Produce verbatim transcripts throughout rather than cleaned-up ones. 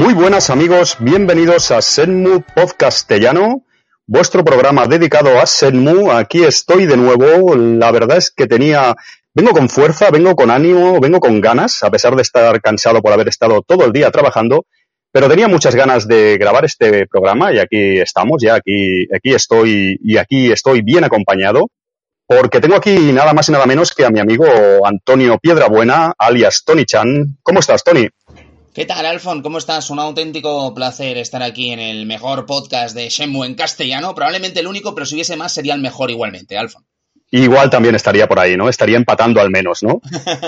Muy buenas amigos, bienvenidos a Shenmue Podcastellano, vuestro programa dedicado a Shenmue. Aquí estoy de nuevo, la verdad es que tenía, vengo con fuerza, vengo con ánimo, vengo con ganas, a pesar de estar cansado por haber estado todo el día trabajando, pero tenía muchas ganas de grabar este programa y aquí estamos, ya aquí, aquí estoy y aquí estoy bien acompañado, porque tengo aquí nada más y nada menos que a mi amigo Antonio Piedrabuena, alias Tony Chan. ¿Cómo estás, Tony? ¿Qué tal, Alfon? ¿Cómo estás? Un auténtico placer estar aquí en el mejor podcast de Shenmue en castellano. Probablemente el único, pero si hubiese más sería el mejor igualmente, Alfon. Igual también estaría por ahí, ¿no? Estaría empatando al menos, ¿no?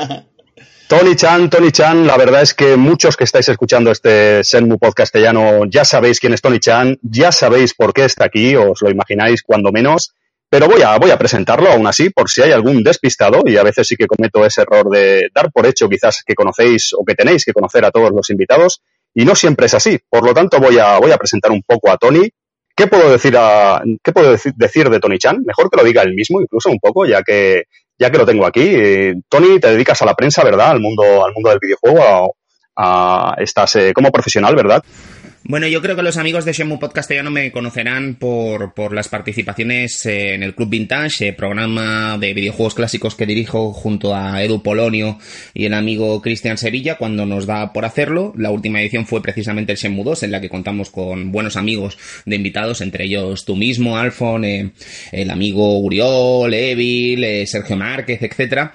Tony Chan, Tony Chan, la verdad es que muchos que estáis escuchando este Shenmue Podcastellano ya sabéis quién es Tony Chan, ya sabéis por qué está aquí, os lo imagináis cuando menos. Pero voy a, voy a presentarlo aún así, por si hay algún despistado, y a veces sí que cometo ese error de dar por hecho quizás que conocéis o que tenéis que conocer a todos los invitados, y no siempre es así. Por lo tanto, voy a, voy a presentar un poco a Tony. ¿Qué puedo decir a, qué puedo decir, decir de Tony Chan? Mejor que lo diga él mismo, incluso un poco, ya que, ya que lo tengo aquí. Eh, Tony, te dedicas a la prensa, ¿verdad? Al mundo, al mundo del videojuego, a, a, estás eh, como profesional, ¿verdad? Bueno, yo creo que los amigos de Shenmue Podcastellano me conocerán por, por las participaciones en el Club Vintage, eh, programa de videojuegos clásicos que dirijo junto a Edu Polonio y el amigo Cristian Sevilla cuando nos da por hacerlo. La última edición fue precisamente el Shenmue dos, en la que contamos con buenos amigos de invitados, entre ellos tú mismo, Alfon, eh, el amigo Uriol, Evil, eh, Sergio Márquez, etcétera.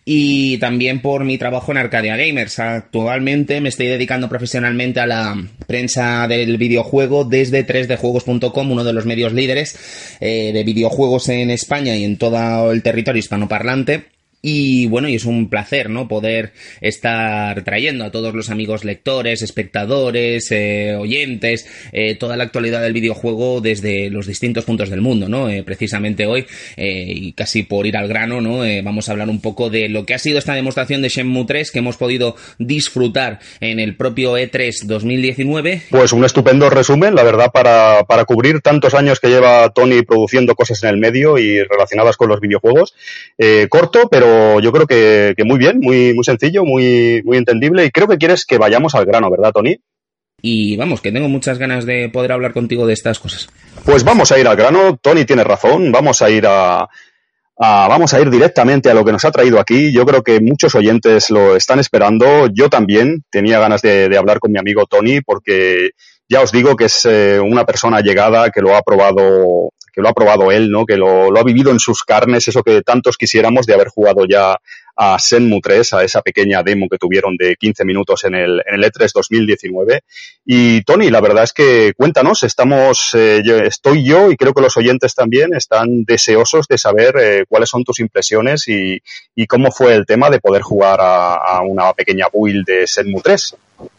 Y también por mi trabajo en Arcadia Gamers. Actualmente me estoy dedicando profesionalmente a la prensa del videojuego desde tres d juegos punto com, uno de los medios líderes eh, de videojuegos en España y en todo el territorio hispanoparlante. Y bueno, y es un placer, ¿no?, poder estar trayendo a todos los amigos lectores, espectadores, eh, oyentes, eh, toda la actualidad del videojuego desde los distintos puntos del mundo, ¿no? Eh, precisamente hoy, eh, y casi por ir al grano, ¿no?, eh, vamos a hablar un poco de lo que ha sido esta demostración de Shenmue tres que hemos podido disfrutar en el propio E tres dos mil diecinueve. Pues un estupendo resumen, la verdad, para, para cubrir tantos años que lleva Tony produciendo cosas en el medio y relacionadas con los videojuegos. Eh, corto, pero yo creo que, que muy bien, muy, muy sencillo, muy, muy entendible, y creo que quieres que vayamos al grano, ¿verdad, Tony? Y vamos, que tengo muchas ganas de poder hablar contigo de estas cosas. Pues vamos a ir al grano, Tony tiene razón, vamos a ir a, a vamos a ir directamente a lo que nos ha traído aquí. Yo creo que muchos oyentes lo están esperando, yo también tenía ganas de, de hablar con mi amigo Tony, porque ya os digo que es eh, una persona allegada, que lo ha probado que lo ha probado él, ¿no? Que lo, lo ha vivido en sus carnes, eso que tantos quisiéramos de haber jugado ya a Shenmue tres, a esa pequeña demo que tuvieron de quince minutos en el, en el E tres dos mil diecinueve. Y Tony, la verdad es que cuéntanos, estamos, eh, yo, estoy yo y creo que los oyentes también están deseosos de saber eh, cuáles son tus impresiones y, y cómo fue el tema de poder jugar a, a una pequeña build de Shenmue tres.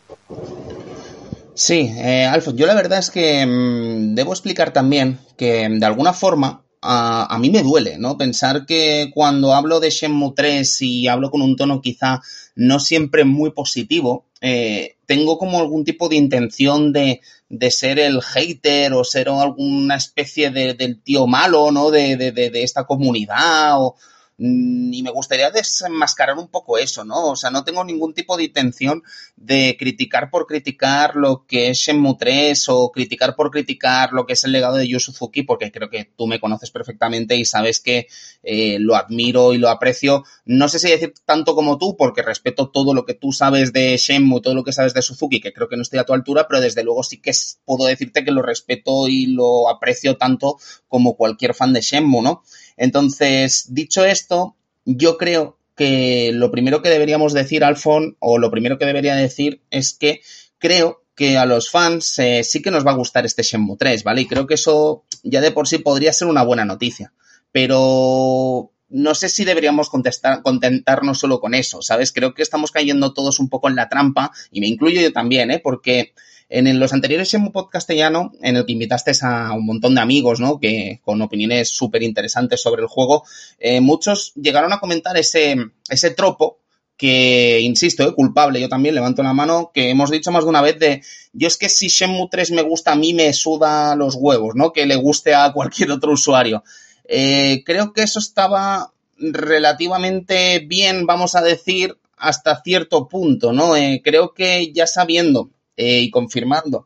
Sí, eh, Alfred, yo la verdad es que mmm, debo explicar también que de alguna forma a, a mí me duele, ¿no? Pensar que cuando hablo de Shenmue tres y hablo con un tono quizá no siempre muy positivo, eh, tengo como algún tipo de intención de, de ser el hater o ser alguna especie de, del tío malo, ¿no? De, de, de, de esta comunidad o... Y me gustaría desenmascarar un poco eso, ¿no? O sea, no tengo ningún tipo de intención de criticar por criticar lo que es Shenmue tres o criticar por criticar lo que es el legado de Yu Suzuki, porque creo que tú me conoces perfectamente y sabes que eh, lo admiro y lo aprecio. No sé si decir tanto como tú, porque respeto todo lo que tú sabes de Shenmue, todo lo que sabes de Suzuki, que creo que no estoy a tu altura, pero desde luego sí que puedo decirte que lo respeto y lo aprecio tanto como cualquier fan de Shenmue, ¿no? Entonces, dicho esto, yo creo que lo primero que deberíamos decir, Alfon, o lo primero que debería decir es que creo que a los fans eh, sí que nos va a gustar este Shenmue tres, ¿vale? Y creo que eso ya de por sí podría ser una buena noticia. Pero no sé si deberíamos contestar, contentarnos solo con eso, ¿sabes? Creo que estamos cayendo todos un poco en la trampa, y me incluyo yo también, ¿eh? Porque... En los anteriores Shenmue Podcastellano, en el que invitaste a un montón de amigos, ¿no?, que con opiniones súper interesantes sobre el juego, eh, muchos llegaron a comentar ese, ese tropo que, insisto, eh, culpable, yo también levanto la mano, que hemos dicho más de una vez de, yo es que si Shenmue tres me gusta a mí, me suda los huevos, ¿no?, que le guste a cualquier otro usuario. Eh, creo que eso estaba relativamente bien, vamos a decir, hasta cierto punto, ¿no? Eh, creo que ya sabiendo eh, y confirmando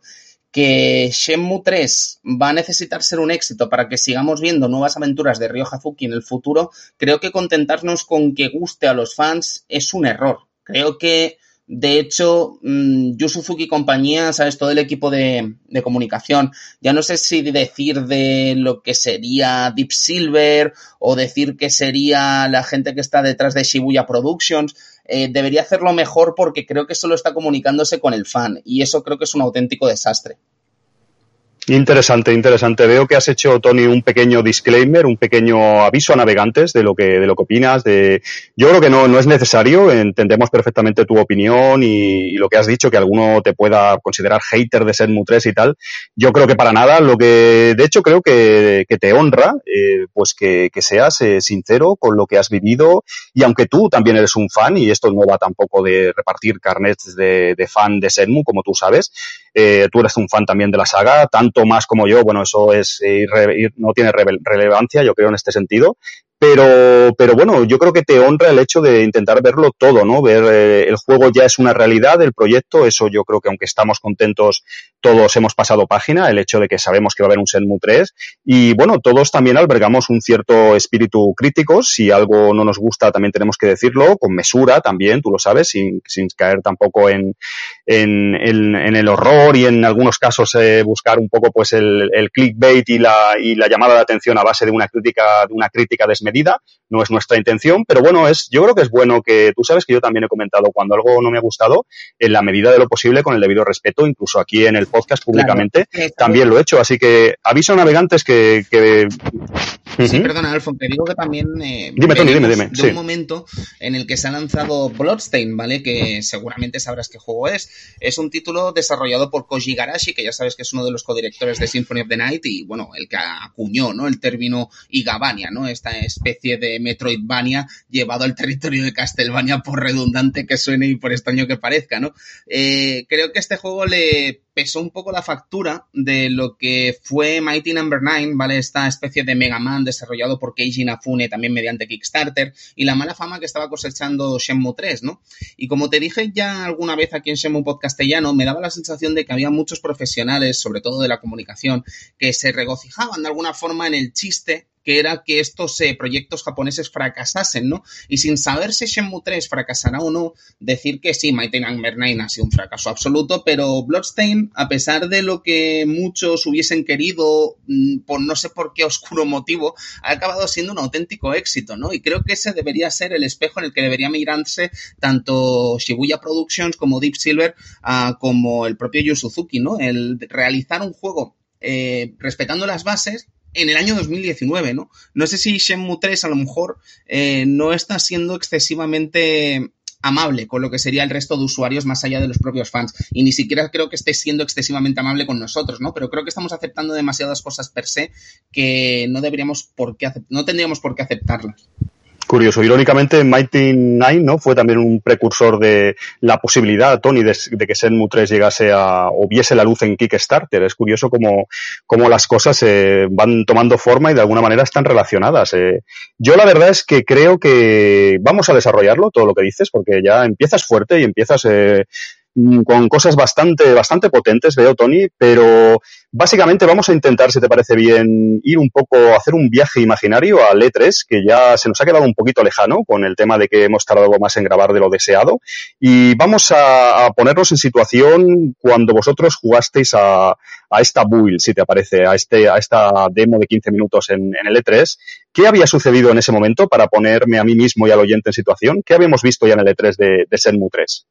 que Shenmue tres va a necesitar ser un éxito para que sigamos viendo nuevas aventuras de Ryo Hazuki en el futuro, creo que contentarnos con que guste a los fans es un error. Creo que, de hecho, mmm, Yu Suzuki y compañía, ¿sabes? Todo el equipo de, de comunicación, ya no sé si decir de lo que sería Deep Silver o decir que sería la gente que está detrás de Shibuya Productions, eh, debería hacerlo mejor porque creo que solo está comunicándose con el fan y eso creo que es un auténtico desastre. Interesante, interesante. Veo que has hecho, Tony, un pequeño disclaimer, un pequeño aviso a navegantes de lo que, de lo que opinas. De, yo creo que no, no es necesario. Entendemos perfectamente tu opinión y, y lo que has dicho, que alguno te pueda considerar hater de Shenmue tres y tal. Yo creo que para nada. Lo que, de hecho, creo que, que te honra, eh, pues que, que seas eh, sincero con lo que has vivido. Y aunque tú también eres un fan, y esto no va tampoco de repartir carnets de, de fan de Shenmue, como tú sabes, eh, tú eres un fan también de la saga, tanto más como yo, bueno, eso es irre, no tiene rele- relevancia, yo creo, en este sentido. Pero, pero bueno, yo creo que te honra el hecho de intentar verlo todo, ¿no? Ver eh, el juego ya es una realidad, el proyecto, eso yo creo que aunque estamos contentos, todos hemos pasado página, el hecho de que sabemos que va a haber un Shenmue tres y bueno, todos también albergamos un cierto espíritu crítico, si algo no nos gusta también tenemos que decirlo, con mesura también, tú lo sabes, sin, sin caer tampoco en, en, en, en el horror y en algunos casos eh, buscar un poco pues el, el clickbait y la, y la llamada de atención a base de una crítica, de una crítica desmedida. No es nuestra intención, pero bueno, es, yo creo que es bueno que, tú sabes que yo también he comentado cuando algo no me ha gustado, en la medida de lo posible, con el debido respeto, incluso aquí en el podcast públicamente, claro, también lo he hecho, así que aviso a navegantes que... que... Sí, uh-huh. Perdona, Alfon, te digo que también eh, dime, Tony, dime, dime. de sí. un momento en el que se ha lanzado Bloodstained, ¿vale? Que seguramente sabrás qué juego es. Es un título desarrollado por Koji Igarashi, que ya sabes que es uno de los codirectores de Symphony of the Night y, bueno, el que acuñó, ¿no? El término Igavania, ¿no? Esta especie de Metroidvania llevado al territorio de Castlevania, por redundante que suene y por extraño que parezca, ¿no? Eh, creo que este juego le pesó un poco la factura de lo que fue Mighty Number nueve, ¿vale? Esta especie de Mega Man desarrollado por Keiji Inafune también mediante Kickstarter y la mala fama que estaba cosechando Shenmue tres, ¿no? Y como te dije ya alguna vez aquí en Shenmue Podcastellano, me daba la sensación de que había muchos profesionales, sobre todo de la comunicación, que se regocijaban de alguna forma en el chiste que era que estos eh, proyectos japoneses fracasasen, ¿no? Y sin saber si Shenmue tres fracasará o no, decir que sí, Mighty Number nueve ha sido un fracaso absoluto, pero Bloodstained, a pesar de lo que muchos hubiesen querido, por no sé por qué oscuro motivo, ha acabado siendo un auténtico éxito, ¿no? Y creo que ese debería ser el espejo en el que debería mirarse tanto Shibuya Productions como Deep Silver, uh, como el propio Yu Suzuki, ¿no? El realizar un juego eh, respetando las bases en el año dos mil diecinueve, ¿no? No sé si Shenmue tres a lo mejor eh, no está siendo excesivamente amable con lo que sería el resto de usuarios más allá de los propios fans y ni siquiera creo que esté siendo excesivamente amable con nosotros, ¿no? Pero creo que estamos aceptando demasiadas cosas per se que no deberíamos por qué acept- no tendríamos por qué aceptarlas. Curioso. Irónicamente, Mighty nueve, ¿no? Fue también un precursor de la posibilidad, Tony, de, de que Shenmue tres llegase a, o viese la luz en Kickstarter. Es curioso cómo, cómo las cosas eh, van tomando forma y de alguna manera están relacionadas. Eh. Yo la verdad es que creo que vamos a desarrollarlo, todo lo que dices, porque ya empiezas fuerte y empiezas eh, con cosas bastante, bastante potentes, veo, Tony, pero básicamente vamos a intentar, si te parece bien, ir un poco, hacer un viaje imaginario al E tres, que ya se nos ha quedado un poquito lejano con el tema de que hemos tardado más en grabar de lo deseado, y vamos a, a ponernos en situación cuando vosotros jugasteis a, a esta build, si te parece, a, este, a esta demo de quince minutos en, en el E tres. ¿Qué había sucedido en ese momento para ponerme a mí mismo y al oyente en situación? ¿Qué habíamos visto ya en el E tres de, de Shenmue tres?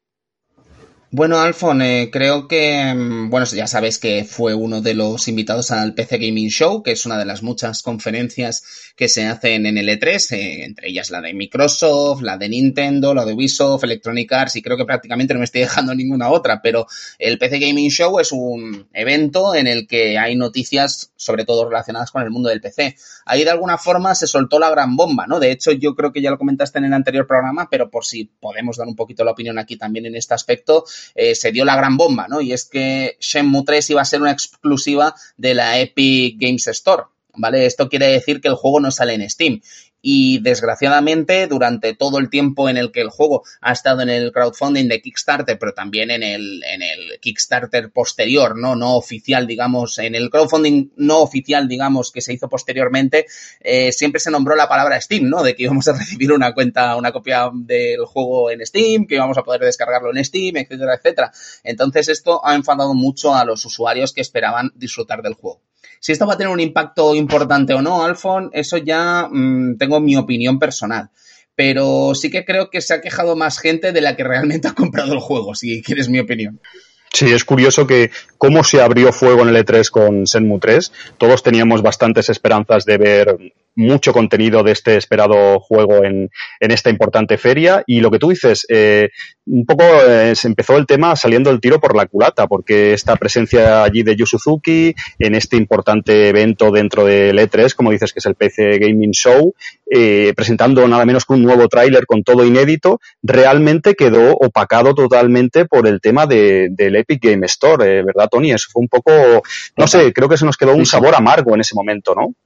Bueno, Alfon, eh, creo que, bueno, ya sabes que fue uno de los invitados al P C Gaming Show, que es una de las muchas conferencias que se hacen en el E tres, eh, entre ellas la de Microsoft, la de Nintendo, la de Ubisoft, Electronic Arts, y creo que prácticamente no me estoy dejando ninguna otra, pero el P C Gaming Show es un evento en el que hay noticias, sobre todo relacionadas con el mundo del P C. Ahí de alguna forma se soltó la gran bomba, ¿no? De hecho, yo creo que ya lo comentaste en el anterior programa, pero por si podemos dar un poquito la opinión aquí también en este aspecto, Eh, se dio la gran bomba, ¿no? Y es que Shenmue tres iba a ser una exclusiva de la Epic Games Store, ¿vale? Esto quiere decir que el juego no sale en Steam. y desgraciadamente durante todo el tiempo en el que el juego ha estado en el crowdfunding de Kickstarter, pero también en el, en el Kickstarter posterior, ¿no? No oficial, digamos, en el crowdfunding no oficial, digamos, que se hizo posteriormente, eh, siempre se nombró la palabra Steam, ¿no? De que íbamos a recibir una cuenta, una copia del juego en Steam, que íbamos a poder descargarlo en Steam, etcétera, etcétera. Entonces esto ha enfadado mucho a los usuarios que esperaban disfrutar del juego. Si esto va a tener un impacto importante o no, Alfon, eso ya mmm, tengo mi opinión personal. Pero sí que creo que se ha quejado más gente de la que realmente ha comprado el juego, si quieres mi opinión. Sí, es curioso que cómo se abrió fuego en el E tres con Shenmue tres. Todos teníamos bastantes esperanzas de ver mucho contenido de este esperado juego en, en esta importante feria. Y lo que tú dices, eh, un poco eh, se empezó el tema saliendo el tiro por la culata, porque esta presencia allí de Yu Suzuki en este importante evento dentro del E tres, como dices, que es el P C Gaming Show, eh, presentando nada menos que un nuevo tráiler con todo inédito, realmente quedó opacado totalmente por el tema de, del Epic Game Store, eh, ¿verdad, Tony? Eso fue un poco, no sé, creo que se nos quedó un sabor amargo en ese momento, ¿no?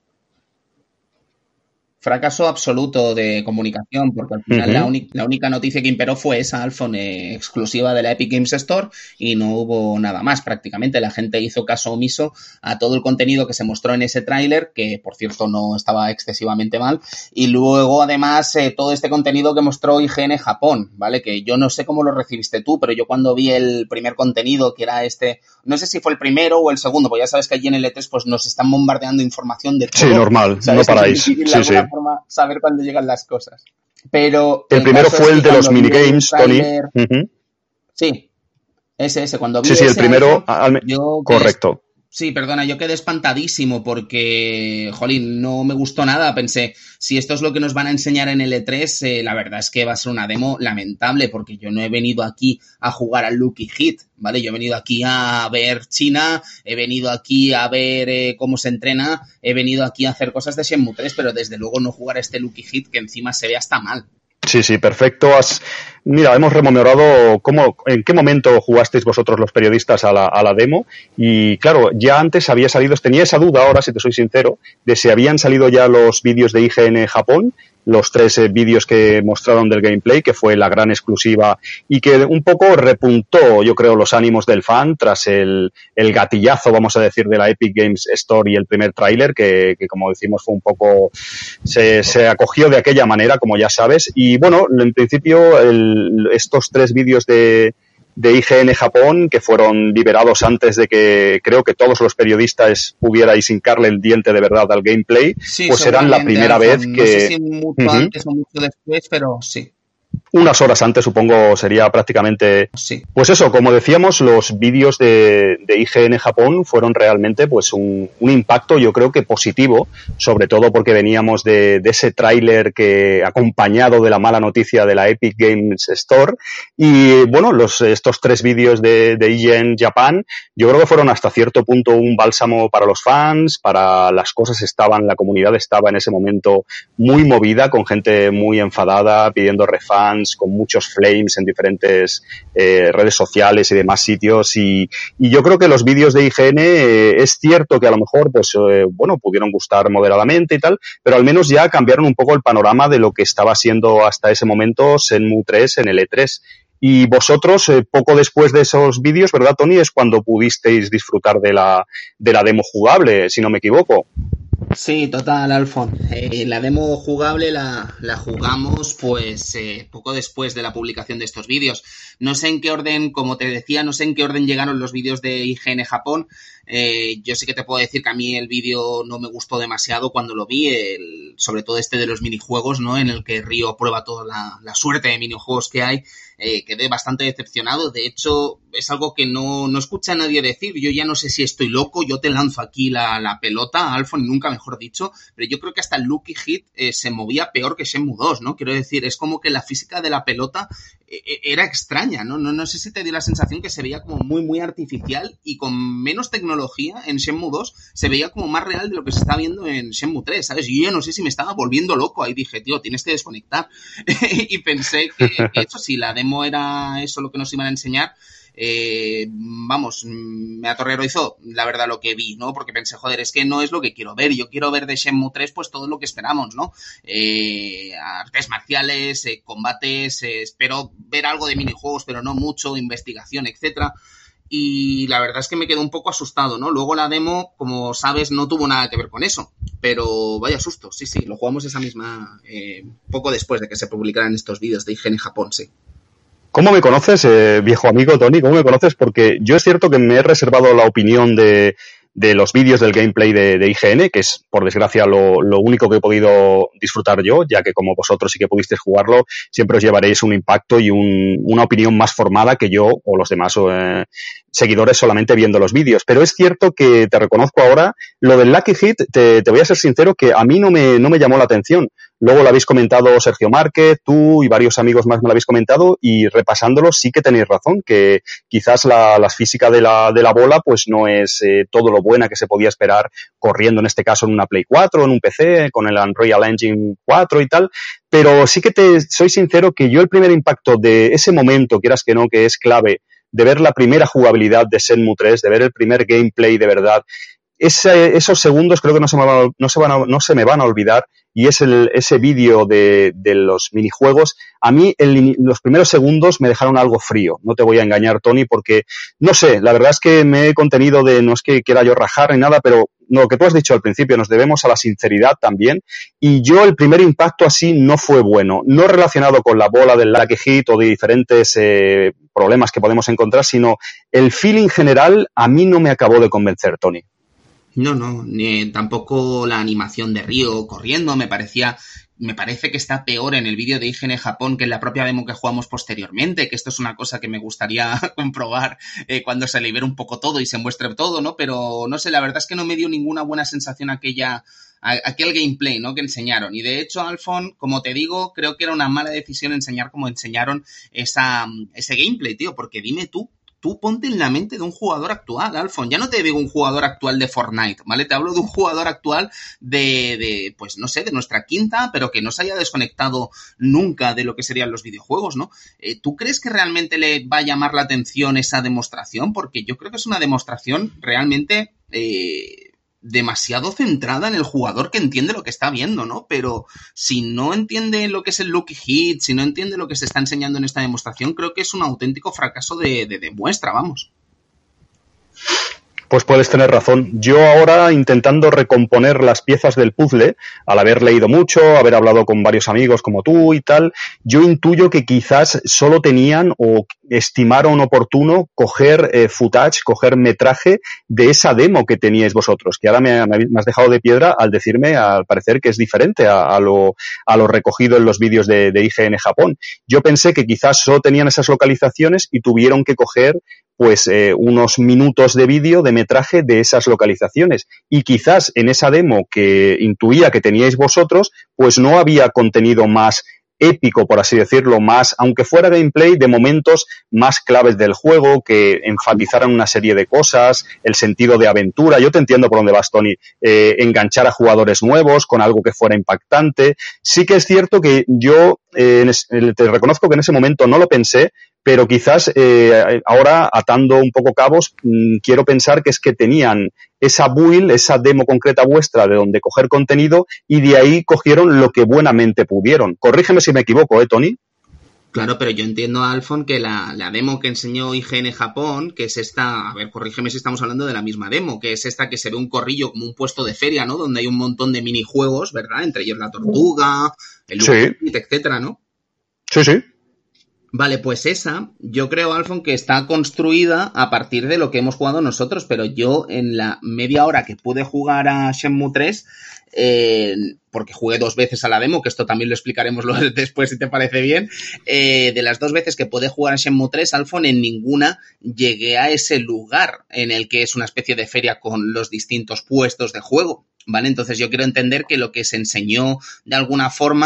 Fracaso absoluto de comunicación, porque al final uh-huh. la, uni- la única noticia que imperó fue esa, Alfon, eh, exclusiva de la Epic Games Store, y no hubo nada más prácticamente. La gente hizo caso omiso a todo el contenido que se mostró en ese tráiler, que por cierto no estaba excesivamente mal, y luego además eh, todo este contenido que mostró I G N Japón, ¿vale? Que yo no sé cómo lo recibiste tú, pero yo cuando vi el primer contenido, que era este, no sé si fue el primero o el segundo, porque ya sabes que allí en el E tres pues nos están bombardeando información de todo. Sí, normal, ¿sabes? No paráis. Sí, sí. Forma saber cuándo llegan las cosas. Pero el, el primero fue el de los minigames, Tony. Uh-huh. Sí, ese, ese. Cuando vi sí, sí, ese el primero. iPhone, al... yo correcto. Sí, perdona, yo quedé espantadísimo porque, jolín, no me gustó nada. Pensé, si esto es lo que nos van a enseñar en el E tres, eh, la verdad es que va a ser una demo lamentable, porque yo no he venido aquí a jugar al Lucky Hit, ¿vale? Yo he venido aquí a ver China, he venido aquí a ver eh, cómo se entrena, he venido aquí a hacer cosas de Shenmue tres, pero desde luego no jugar a este Lucky Hit, que encima se ve hasta mal. Sí, sí, perfecto. Has... Mira, hemos rememorado cómo, en qué momento jugasteis vosotros los periodistas a la, a la demo y claro, ya antes había salido, tenía esa duda ahora, si te soy sincero, de si habían salido ya los vídeos de I G N Japón, los tres eh, vídeos que mostraron del gameplay, que fue la gran exclusiva y que un poco repuntó, yo creo, los ánimos del fan tras el, el gatillazo, vamos a decir, de la Epic Games Store y el primer tráiler, que, que como decimos fue un poco, se, se acogió de aquella manera, como ya sabes. Y bueno, en principio el, estos tres vídeos de de I G N Japón, que fueron liberados antes de que creo que todos los periodistas pudierais hincarle el diente de verdad al gameplay, sí, pues serán la primera Alfon, vez que... No sé si mucho uh-huh. antes o mucho después, pero sí. Unas horas antes, supongo, sería prácticamente... Sí. Pues eso, como decíamos, los vídeos de, de I G N Japón fueron realmente pues un, un impacto, yo creo que positivo, sobre todo porque veníamos de, de ese tráiler que acompañado de la mala noticia de la Epic Games Store. Y bueno, los, estos tres vídeos de, de I G N Japan, yo creo que fueron hasta cierto punto un bálsamo para los fans, para las cosas estaban, la comunidad estaba en ese momento muy movida, con gente muy enfadada, pidiendo refans, con muchos flames en diferentes eh, redes sociales y demás sitios y, y yo creo que los vídeos de I G N eh, es cierto que a lo mejor pues eh, bueno pudieron gustar moderadamente y tal, pero al menos ya cambiaron un poco el panorama de lo que estaba siendo hasta ese momento Shenmue tres en el E tres. Y vosotros, eh, poco después de esos vídeos, ¿verdad, Tony? Es cuando pudisteis disfrutar de la, de la demo jugable, si no me equivoco. Sí, total, Alfon. Eh, la demo jugable la, la jugamos pues eh, poco después de la publicación de estos vídeos. No sé en qué orden, como te decía, no sé en qué orden llegaron los vídeos de I G N Japón. Eh, yo sí que te puedo decir que a mí el vídeo no me gustó demasiado cuando lo vi, el, sobre todo este de los minijuegos, ¿no? En el que Ryo prueba toda la, la suerte de minijuegos que hay. Eh, quedé bastante decepcionado. De hecho, es algo que no, no escucha a nadie decir. Yo ya no sé si estoy loco, yo te lanzo aquí la, la pelota, Alfon, y nunca mejor dicho, pero yo creo que hasta el Lucky Hit eh, se movía peor que Shenmue dos, ¿no? Quiero decir, es como que la física de la pelota eh, era extraña, ¿no? ¿no? No sé si te dio la sensación que se veía como muy, muy artificial y con menos tecnología en Shenmue dos se veía como más real de lo que se está viendo en Shenmue tres, ¿sabes? Y yo ya no sé si me estaba volviendo loco. Ahí dije, tío, tienes que desconectar. Y pensé que, que eso sí, la demo era eso lo que nos iban a enseñar. eh, vamos, me aterrorizó, la verdad, lo que vi, ¿no? Porque pensé, joder, es que no es lo que quiero ver. Yo quiero ver de Shenmue tres, pues todo lo que esperamos, ¿no? Eh, artes marciales, eh, combates, eh, espero ver algo de minijuegos, pero no mucho, investigación, etcétera. Y la verdad es que me quedé un poco asustado, ¿no? Luego la demo, como sabes, no tuvo nada que ver con eso. Pero vaya susto, sí, sí, lo jugamos esa misma... Eh, poco después de que se publicaran estos vídeos de I G N Japón, sí. ¿Cómo me conoces, eh, viejo amigo Tony? ¿Cómo me conoces? Porque yo es cierto que me he reservado la opinión de... de los vídeos del gameplay de, de I G N, que es, por desgracia, lo, lo único que he podido disfrutar yo, ya que como vosotros sí que pudisteis jugarlo, siempre os llevaréis un impacto y un, una opinión más formada que yo o los demás eh, seguidores solamente viendo los vídeos. Pero es cierto que te reconozco ahora, lo del Lucky Hit, te, te voy a ser sincero, que a mí no me, no me llamó la atención. Luego lo habéis comentado Sergio Márquez, tú y varios amigos más me lo habéis comentado, y repasándolo sí que tenéis razón, que quizás la, la física de la, de la bola pues no es eh, todo lo buena que se podía esperar corriendo en este caso en una Play cuatro, en un P C, con el Unreal Engine cuatro y tal, pero sí que te soy sincero que yo el primer impacto de ese momento, quieras que no, que es clave, de ver la primera jugabilidad de Shenmue tres, de ver el primer gameplay de verdad, ese, esos segundos creo que no se me van a, no se van a, no se me van a olvidar, y es el, ese vídeo de, de los minijuegos. A mí el, los primeros segundos me dejaron algo frío, no te voy a engañar, Tony, porque no sé, la verdad es que me he contenido de, no es que quiera yo rajar ni nada, pero lo que tú has dicho al principio, nos debemos a la sinceridad también, y yo el primer impacto así no fue bueno, no relacionado con la bola del Lucky Hit o de diferentes eh, problemas que podemos encontrar, sino el feeling general a mí no me acabó de convencer, Tony. No, no, ni tampoco la animación de Ryo corriendo, me parecía, me parece que está peor en el vídeo de I G N Japón que en la propia demo que jugamos posteriormente, que esto es una cosa que me gustaría comprobar eh, cuando se libere un poco todo y se muestre todo, ¿no? Pero no sé, la verdad es que no me dio ninguna buena sensación aquella, a, aquel gameplay, ¿no? Que enseñaron. Y de hecho, Alfon, como te digo, creo que era una mala decisión enseñar como enseñaron esa, ese gameplay, tío, porque dime tú, Tú ponte en la mente de un jugador actual, Alfon. Ya no te digo un jugador actual de Fortnite, ¿vale? Te hablo de un jugador actual de, de, pues no sé, de nuestra quinta, pero que no se haya desconectado nunca de lo que serían los videojuegos, ¿no? Eh, ¿Tú crees que realmente le va a llamar la atención esa demostración? Porque yo creo que es una demostración realmente... Eh, demasiado centrada en el jugador que entiende lo que está viendo, ¿no? Pero si no entiende lo que es el Lucky Hit, si no entiende lo que se está enseñando en esta demostración, creo que es un auténtico fracaso de, de, de muestra, vamos. Pues puedes tener razón. Yo ahora, intentando recomponer las piezas del puzzle, al haber leído mucho, haber hablado con varios amigos como tú y tal, yo intuyo que quizás solo tenían o estimaron oportuno coger eh, footage, coger metraje de esa demo que teníais vosotros, que ahora me, me has dejado de piedra al decirme, al parecer, que es diferente a, a, lo, a lo recogido en los vídeos de, de I G N Japón. Yo pensé que quizás solo tenían esas localizaciones y tuvieron que coger pues eh, unos minutos de vídeo de metraje de esas localizaciones, y quizás en esa demo que intuía que teníais vosotros, pues no había contenido más épico, por así decirlo, más, aunque fuera gameplay, de momentos más claves del juego, que enfatizaran una serie de cosas, el sentido de aventura. Yo te entiendo por dónde vas, Tony, eh, enganchar a jugadores nuevos con algo que fuera impactante. Sí que es cierto que yo eh, te reconozco que en ese momento no lo pensé, pero quizás eh, ahora, atando un poco cabos, mmm, quiero pensar que es que tenían esa build, esa demo concreta vuestra de donde coger contenido, y de ahí cogieron lo que buenamente pudieron. Corrígeme si me equivoco, ¿eh, Tony? Claro, pero yo entiendo, Alfon, que la, la demo que enseñó I G N Japón, que es esta, a ver, corrígeme si estamos hablando de la misma demo, que es esta que se ve un corrillo como un puesto de feria, ¿no? Donde hay un montón de minijuegos, ¿verdad? Entre ellos la tortuga, el sí. Lucky, etcétera, ¿no? Sí, sí. Vale, pues esa, yo creo, Alfon, que está construida a partir de lo que hemos jugado nosotros, pero yo en la media hora que pude jugar a Shenmue tres, eh, porque jugué dos veces a la demo, que esto también lo explicaremos después si te parece bien, eh, de las dos veces que pude jugar a Shenmue tres, Alfon, en ninguna llegué a ese lugar en el que es una especie de feria con los distintos puestos de juego, ¿vale? Entonces yo quiero entender que lo que se enseñó de alguna forma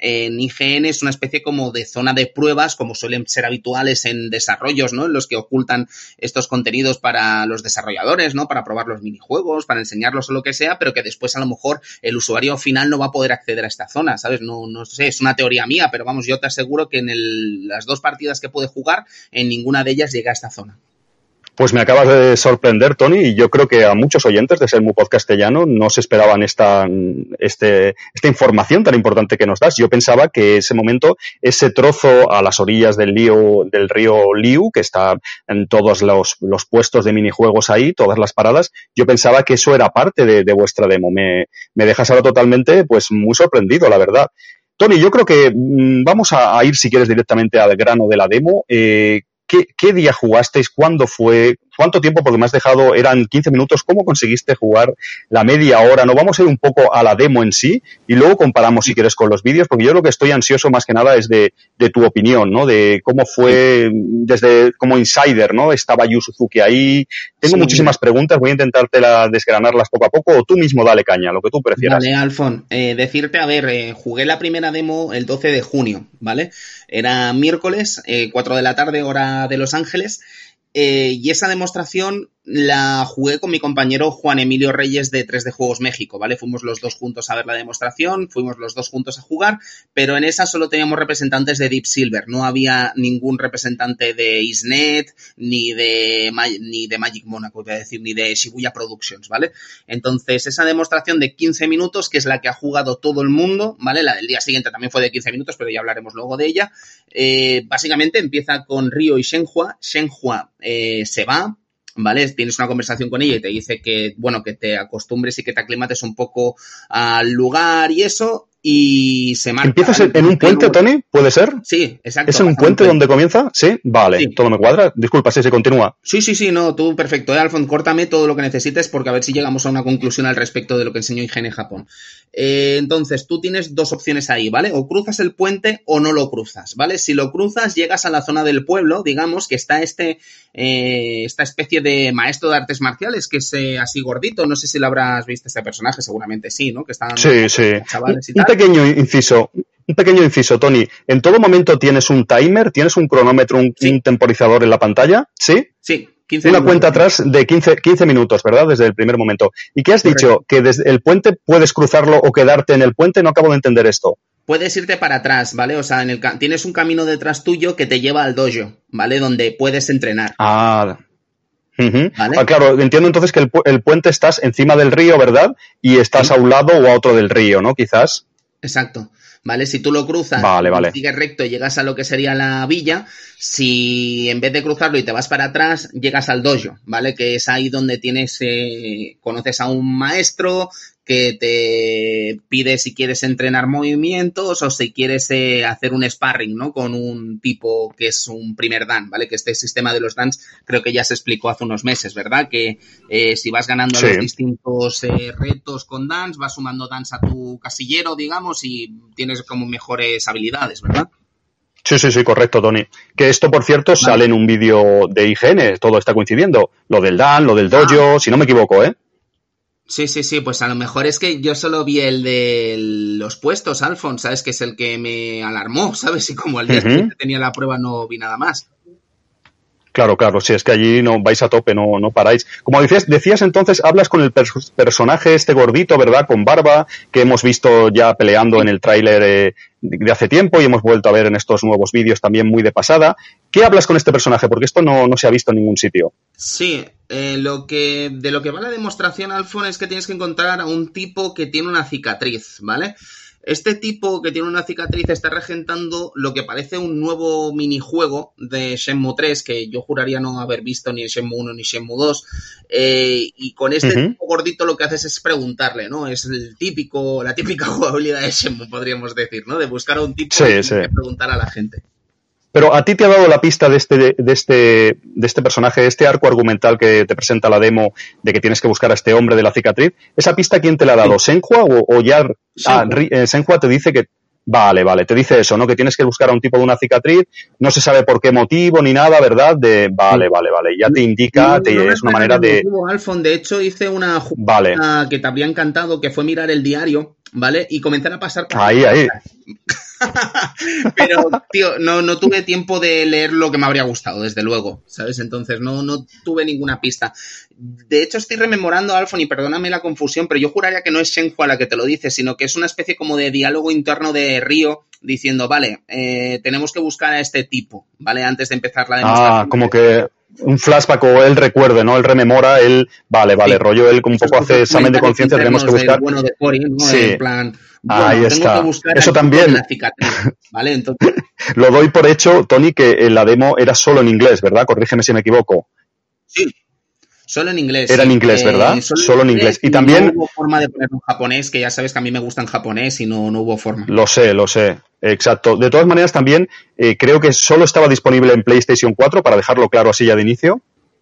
en I G N es una especie como de zona de pruebas, como suelen ser habituales en desarrollos, ¿no? En los que ocultan estos contenidos para los desarrolladores, ¿no? Para probar los minijuegos, para enseñarlos o lo que sea, pero que después a lo mejor el usuario final no va a poder acceder a esta zona, ¿sabes? No, no sé, es una teoría mía, pero vamos, yo te aseguro que en el, las dos partidas que pude jugar, en ninguna de ellas llega a esta zona. Pues me acabas de sorprender, Tony, y yo creo que a muchos oyentes de Shenmue Podcastellano no se esperaban esta, este, esta información tan importante que nos das. Yo pensaba que ese momento, ese trozo a las orillas del río, del río Liu, que está en todos los, los puestos de minijuegos ahí, todas las paradas, yo pensaba que eso era parte de, de vuestra demo. Me, me dejas ahora totalmente, pues, muy sorprendido, la verdad. Tony, yo creo que mmm, vamos a, a ir, si quieres, directamente al grano de la demo. Eh, ¿Qué, ¿Qué día jugasteis? ¿Cuándo fue? ¿Cuánto tiempo? Porque me has dejado, eran quince minutos. ¿Cómo conseguiste jugar la media hora? No, vamos a ir un poco a la demo en sí y luego comparamos, si quieres, con los vídeos, porque yo lo que estoy ansioso más que nada es de, de tu opinión, ¿no? De cómo fue desde, como insider, ¿no? Estaba Yu Suzuki ahí. Tengo sí, muchísimas preguntas, voy a intentártela desgranarlas poco a poco, o tú mismo dale caña, lo que tú prefieras. Vale, Alfon, eh, decirte, a ver, eh, jugué la primera demo el doce de junio, ¿vale? Era miércoles, eh, cuatro de la tarde, hora de Los Ángeles, eh, y esa demostración la jugué con mi compañero Juan Emilio Reyes de tres D Juegos México, ¿vale? Fuimos los dos juntos a ver la demostración, fuimos los dos juntos a jugar, pero en esa solo teníamos representantes de Deep Silver, no había ningún representante de Isnet, ni de, ni de Magic Monaco, voy a decir, ni de Shibuya Productions, ¿vale? Entonces, esa demostración de quince minutos, que es la que ha jugado todo el mundo, ¿vale? La del día siguiente también fue de quince minutos, pero ya hablaremos luego de ella. Eh, básicamente empieza con Ryo y Shenhua. Shenhua eh, se va, ¿vale? Tienes una conversación con ella y te dice que, bueno, que te acostumbres y que te aclimates un poco al lugar y eso, y se marca. ¿Empiezas en, en un puente, Tony? ¿Puede ser? Sí, exacto. ¿Es en un puente donde comienza? Sí, vale, sí. Todo me cuadra. Disculpa, sí, se continúa. Sí, sí, sí, no, tú perfecto. Eh, Alfon, córtame todo lo que necesites porque a ver si llegamos a una conclusión al respecto de lo que enseñó I G N Japón. Eh, entonces, tú tienes dos opciones ahí, ¿vale? O cruzas el puente o no lo cruzas, ¿vale? Si lo cruzas, llegas a la zona del pueblo, digamos, que está este, eh, esta especie de maestro de artes marciales, que es eh, así gordito. No sé si lo habrás visto este personaje, seguramente sí, ¿no? Que están sí, sí. Chavales y un tal. pequeño inciso. Un pequeño inciso, Tony. ¿En todo momento tienes un timer? ¿Tienes un cronómetro, un, sí. un temporizador en la pantalla? ¿Sí? Sí. Una minutos. Cuenta atrás de quince, quince minutos, ¿verdad? Desde el primer momento. ¿Y qué has Correcto. Dicho? ¿Que desde el puente puedes cruzarlo o quedarte en el puente? No acabo de entender esto. Puedes irte para atrás, ¿vale? O sea, en el ca- tienes un camino detrás tuyo que te lleva al dojo, ¿vale? Donde puedes entrenar. Ah, uh-huh. ¿Vale? Ah, claro, entiendo entonces que el, pu- el puente estás encima del río, ¿verdad? Y estás sí. a un lado o a otro del río, ¿no? Quizás. Exacto. ¿Vale? Si tú lo cruzas, vale, vale. sigues recto y llegas a lo que sería la villa, si en vez de cruzarlo y te vas para atrás, llegas al dojo, ¿vale? Que es ahí donde tienes, eh, conoces a un maestro que te pide si quieres entrenar movimientos o si quieres eh, hacer un sparring, ¿no? Con un tipo que es un primer dan, ¿vale? Que este sistema de los dans creo que ya se explicó hace unos meses, ¿verdad? Que eh, si vas ganando sí. los distintos eh, retos con dans, vas sumando dans a tu casillero, digamos, y tienes como mejores habilidades, ¿verdad? Sí, sí, sí, correcto, Tony. Que esto, por cierto, vale. sale en un vídeo de I G N, todo está coincidiendo. Lo del dan, lo del dojo, ah. si no me equivoco, ¿eh? Sí, sí, sí, pues a lo mejor es que yo solo vi el de los puestos, Alfon, ¿sabes? Que es el que me alarmó, ¿sabes? Y como al día siguiente uh-huh. tenía la prueba no vi nada más. Claro, claro, si es que allí no vais a tope, no, no paráis. Como decías, decías entonces, hablas con el pers- personaje este gordito, ¿verdad? Con barba, que hemos visto ya peleando en el tráiler eh, de hace tiempo y hemos vuelto a ver en estos nuevos vídeos también muy de pasada. ¿Qué hablas con este personaje? Porque esto no, no se ha visto en ningún sitio. Sí, eh, lo que de lo que va la demostración, Alfon, es que tienes que encontrar a un tipo que tiene una cicatriz, ¿vale? Este tipo que tiene una cicatriz está regentando lo que parece un nuevo minijuego de Shenmue tres, que yo juraría no haber visto ni en Shenmue uno ni Shenmue dos, eh, y con este uh-huh. tipo gordito lo que haces es preguntarle, ¿no? Es el típico, la típica jugabilidad de Shenmue, podríamos decir, ¿no? De buscar a un tipo sí, y sí. preguntar a la gente. Pero a ti te ha dado la pista de este, de este, de este personaje, de este arco argumental que te presenta la demo de que tienes que buscar a este hombre de la cicatriz. ¿Esa pista quién te la ha dado? Sí. ¿Shenhua o, o ya? Ah, eh, Shenhua te dice que, vale, vale, te dice eso, ¿no? Que tienes que buscar a un tipo de una cicatriz, no se sabe por qué motivo ni nada, ¿verdad? De, vale, vale, vale, ya te indica, no, te, no es una manera de... Motivo, Alfon, de hecho hice una jugada vale. que te habría encantado, que fue mirar el diario, ¿vale? Y comenzar a pasar... Ahí, ahí. Pero, tío, no, no tuve tiempo de leer lo que me habría gustado, desde luego, ¿sabes? Entonces no, no tuve ninguna pista. De hecho, estoy rememorando, Alfon, y perdóname la confusión, pero yo juraría que no es Shenhua la que te lo dice, sino que es una especie como de diálogo interno de Ryo diciendo, vale, eh, tenemos que buscar a este tipo, ¿vale? Antes de empezar la demostración. Ah, como que un flashback o él recuerde, ¿no? Él rememora, él, vale, vale, sí. rollo, él como un poco hace examen de conciencia, tenemos que buscar. Bueno de Cory, ¿no? Sí. En plan, bueno, ahí tengo está. que buscar Eso también. la cicatriz, ¿vale? Entonces... Lo doy por hecho, Tony, que la demo era solo en inglés, ¿verdad? Corrígeme si me equivoco. Sí. Solo en inglés. Era sí. en inglés, ¿verdad? Eh, solo, solo en inglés. Y también... No hubo forma de ponerlo en japonés, que ya sabes que a mí me gusta en japonés y no, no hubo forma. Lo sé, lo sé. Exacto. De todas maneras, también eh, creo que solo estaba disponible en PlayStation cuatro, para dejarlo claro así ya de inicio.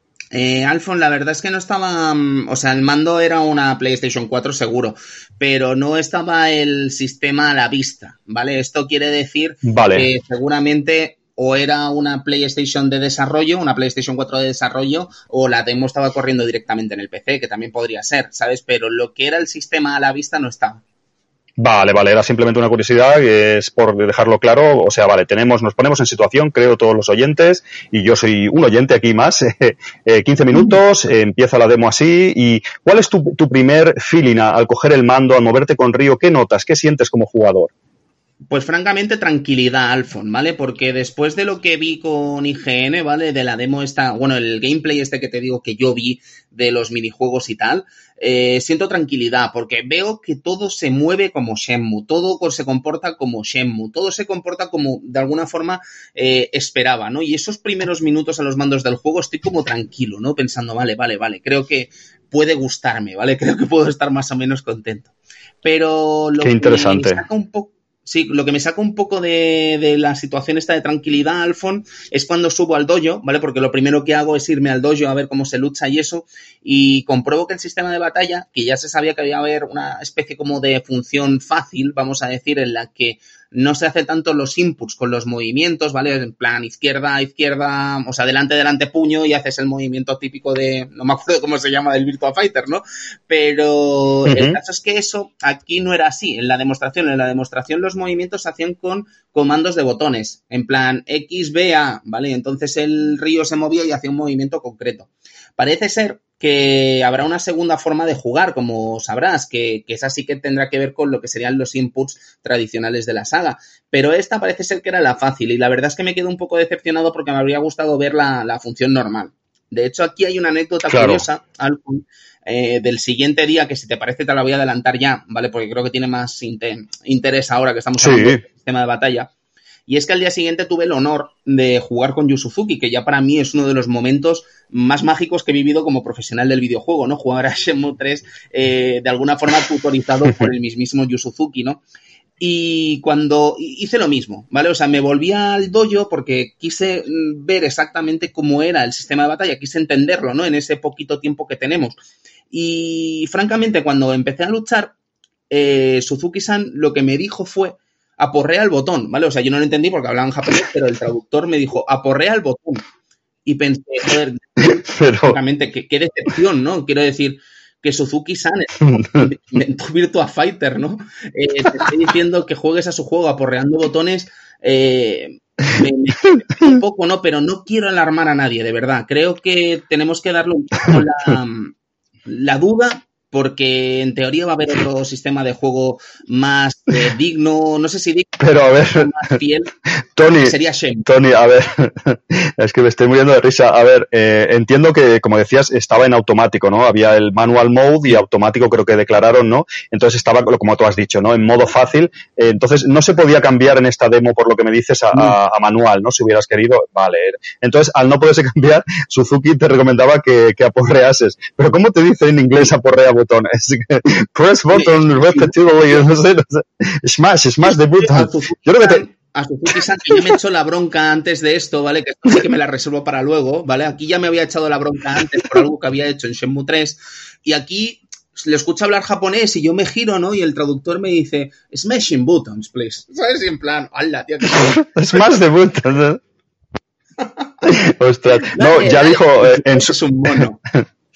Eh, Alfon, la verdad es que no estaba... O sea, el mando era una PlayStation cuatro seguro, pero no estaba el sistema a la vista, ¿vale? Esto quiere decir vale. que seguramente... o era una PlayStation de desarrollo, una PlayStation cuatro de desarrollo, o la demo estaba corriendo directamente en el P C, que también podría ser, ¿sabes? Pero lo que era el sistema a la vista no estaba. Vale, vale, era simplemente una curiosidad, que es por dejarlo claro, o sea, vale, tenemos, nos ponemos en situación, creo, todos los oyentes, y yo soy un oyente aquí más, eh, quince minutos, eh, empieza la demo así, y ¿cuál es tu, tu primer feeling al coger el mando, al moverte con Ryo? ¿Qué notas? ¿Qué sientes como jugador? Pues francamente tranquilidad, Alfon, ¿vale? Porque después de lo que vi con I G N, ¿vale? De la demo esta, bueno, el gameplay este que te digo que yo vi de los minijuegos y tal, eh, siento tranquilidad porque veo que todo se mueve como Shenmue, todo se comporta como Shenmue, todo se comporta como de alguna forma eh, esperaba, ¿no? Y esos primeros minutos a los mandos del juego estoy como tranquilo, ¿no? Pensando, vale, vale, vale, creo que puede gustarme, ¿vale? Creo que puedo estar más o menos contento. Pero lo Qué interesante. que me saca un poco... Sí, lo que me saca un poco de, de la situación esta de tranquilidad, Alfon, es cuando subo al dojo, ¿vale? Porque lo primero que hago es irme al dojo a ver cómo se lucha y eso, y compruebo que el sistema de batalla, que ya se sabía que había haber una especie como de función fácil, vamos a decir, en la que no se hace tanto los inputs con los movimientos, ¿vale? En plan izquierda, izquierda, o sea, delante, delante, puño, y haces el movimiento típico de, no me acuerdo cómo se llama, del Virtua Fighter, ¿no? Pero uh-huh. El caso es que eso aquí no era así. En la demostración, en la demostración los movimientos se hacían con comandos de botones, en plan X, B, A, ¿vale? Entonces el Ryo se movía y hacía un movimiento concreto. Parece ser que habrá una segunda forma de jugar, como sabrás, que, que esa sí que tendrá que ver con lo que serían los inputs tradicionales de la saga. Pero esta parece ser que era la fácil y la verdad es que me quedo un poco decepcionado porque me habría gustado ver la, la función normal. De hecho, aquí hay una anécdota claro. curiosa, Alfon, eh, del siguiente día, que si te parece te la voy a adelantar ya, ¿vale? Porque creo que tiene más inter- interés ahora que estamos hablando sí. del sistema de batalla. Y es que al día siguiente tuve el honor de jugar con Yu Suzuki, que ya para mí es uno de los momentos más mágicos que he vivido como profesional del videojuego, ¿no? Jugar a Shenmue tres eh, de alguna forma tutorizado por el mismísimo Yu Suzuki, ¿no? Y cuando hice lo mismo, ¿vale? O sea, me volví al dojo porque quise ver exactamente cómo era el sistema de batalla, quise entenderlo, ¿no? En ese poquito tiempo que tenemos. Y francamente, cuando empecé a luchar, eh, Suzuki-san lo que me dijo fue aporrea el botón, ¿vale? O sea, yo no lo entendí porque hablaba en japonés, pero el traductor me dijo aporrea el botón. Y pensé, joder, pero... francamente, qué, qué decepción, ¿no? Quiero decir que Suzuki-san inventó Virtua Fighter, ¿no? Eh, te estoy diciendo que juegues a su juego aporreando botones, eh, me, me, un poco, ¿no? Pero no quiero alarmar a nadie, de verdad. Creo que tenemos que darle un poco la, la duda, porque en teoría va a haber otro sistema de juego más eh, digno, no sé si digno, pero a ver, más fiel, Tony, sería Shenmue. Tony, a ver, es que me estoy muriendo de risa. A ver, eh, entiendo que, como decías, estaba en automático, ¿no? Había el manual mode y automático creo que declararon, ¿no? Entonces estaba, como tú has dicho, ¿no? En modo fácil. Eh, entonces no se podía cambiar en esta demo, por lo que me dices, a, a, a manual, ¿no? Si hubieras querido, vale. Entonces, al no poderse cambiar, Suzuki te recomendaba que, que aporreases. Pero ¿cómo te dice en inglés aporrea botones? Press button repetitively, no sé, no sé. Smash, smash the button. Yo creo que te... A Suzuki-san, que ya me echó la bronca antes de esto, ¿vale? Que esto sí que me la reservo para luego, ¿vale? Aquí ya me había echado la bronca antes por algo que había hecho en Shenmue tres. Y aquí le escucho hablar japonés y yo me giro, ¿no? Y el traductor me dice, smashing buttons, please. ¿Sabes? Y en plan, ¡hala, tío! Que... Smash the buttons, ¿eh? Ostras. No, dale, ya dale, dijo... Eh, en su... Es un mono.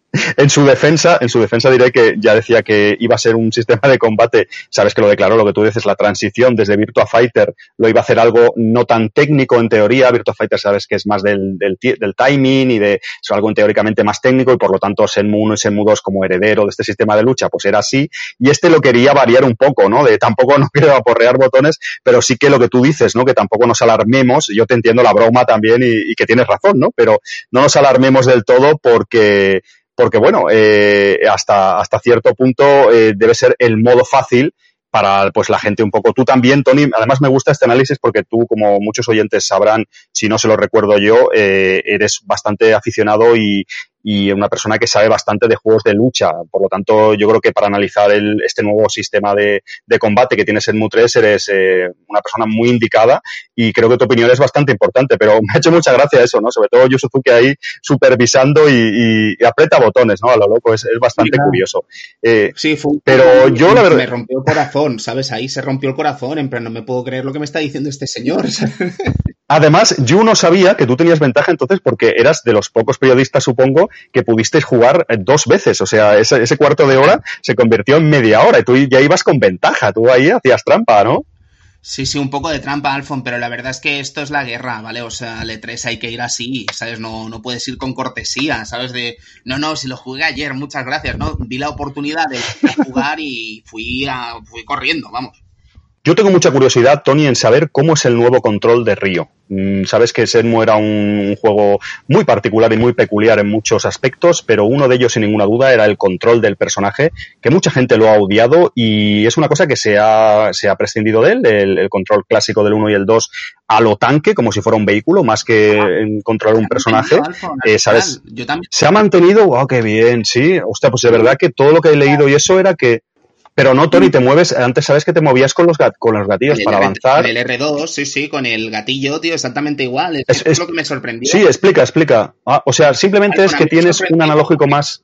En su defensa, en su defensa diré que ya decía que iba a ser un sistema de combate, sabes que lo declaró, lo que tú dices, la transición desde Virtua Fighter, lo iba a hacer algo no tan técnico en teoría. Virtua Fighter sabes que es más del, del, del timing y de es algo teóricamente más técnico, y por lo tanto Shenmue uno y Shenmue dos como heredero de este sistema de lucha pues era así, y este lo quería variar un poco, ¿no? De tampoco no quiero aporrear botones, pero sí que lo que tú dices, ¿no? Que tampoco nos alarmemos. Yo te entiendo la broma también y, y que tienes razón, ¿no? Pero no nos alarmemos del todo porque Porque, bueno, eh, hasta, hasta cierto punto eh, debe ser el modo fácil para pues la gente un poco. Tú también, Tony, además me gusta este análisis porque tú, como muchos oyentes sabrán, si no se lo recuerdo yo, eh, eres bastante aficionado y, y una persona que sabe bastante de juegos de lucha. Por lo tanto, yo creo que para analizar el, este nuevo sistema de, de combate que tienes en Shenmue tres eres eh, una persona muy indicada, y creo que tu opinión es bastante importante. Pero me ha hecho mucha gracia eso, ¿no? Sobre todo Yu Suzuki ahí supervisando y, y, y aprieta botones, ¿no? A lo loco, es, es bastante sí, curioso. Eh, sí, fue un... pero yo la verdad... Me rompió el corazón, ¿sabes? Ahí se rompió el corazón, en plan, no me puedo creer lo que me está diciendo este señor. Además, yo no sabía que tú tenías ventaja entonces porque eras de los pocos periodistas, supongo, que pudisteis jugar dos veces. O sea, ese, ese cuarto de hora se convirtió en media hora y tú ya ibas con ventaja. Tú ahí hacías trampa, ¿no? Sí, sí, un poco de trampa, Alfon, pero la verdad es que esto es la guerra, ¿vale? O sea, el E tres hay que ir así, ¿sabes? No, no puedes ir con cortesía, ¿sabes? De, no, no, si lo jugué ayer, muchas gracias, ¿no? Vi la oportunidad de jugar y fui, a, fui corriendo, vamos. Yo tengo mucha curiosidad, Tony, en saber cómo es el nuevo control de Ryo. Sabes que Shenmue era un juego muy particular y muy peculiar en muchos aspectos, pero uno de ellos, sin ninguna duda, era el control del personaje, que mucha gente lo ha odiado, y es una cosa que se ha, se ha prescindido de él, el, el control clásico del uno y el dos a lo tanque, como si fuera un vehículo, más que en controlar un personaje. Eh, ¿sabes? Yo también. Se ha mantenido, wow, qué bien, sí. Hostia, pues de verdad que todo lo que he leído y eso era que... Pero no, Tony, te mueves, antes sabes que te movías con los, gat, con los gatillos para R, avanzar. Con el erre dos, sí, sí, con el gatillo, tío, exactamente igual. Es, es, es lo que me sorprendió. Sí, explica, explica. Ah, o sea, simplemente Ay, es que tienes un analógico más...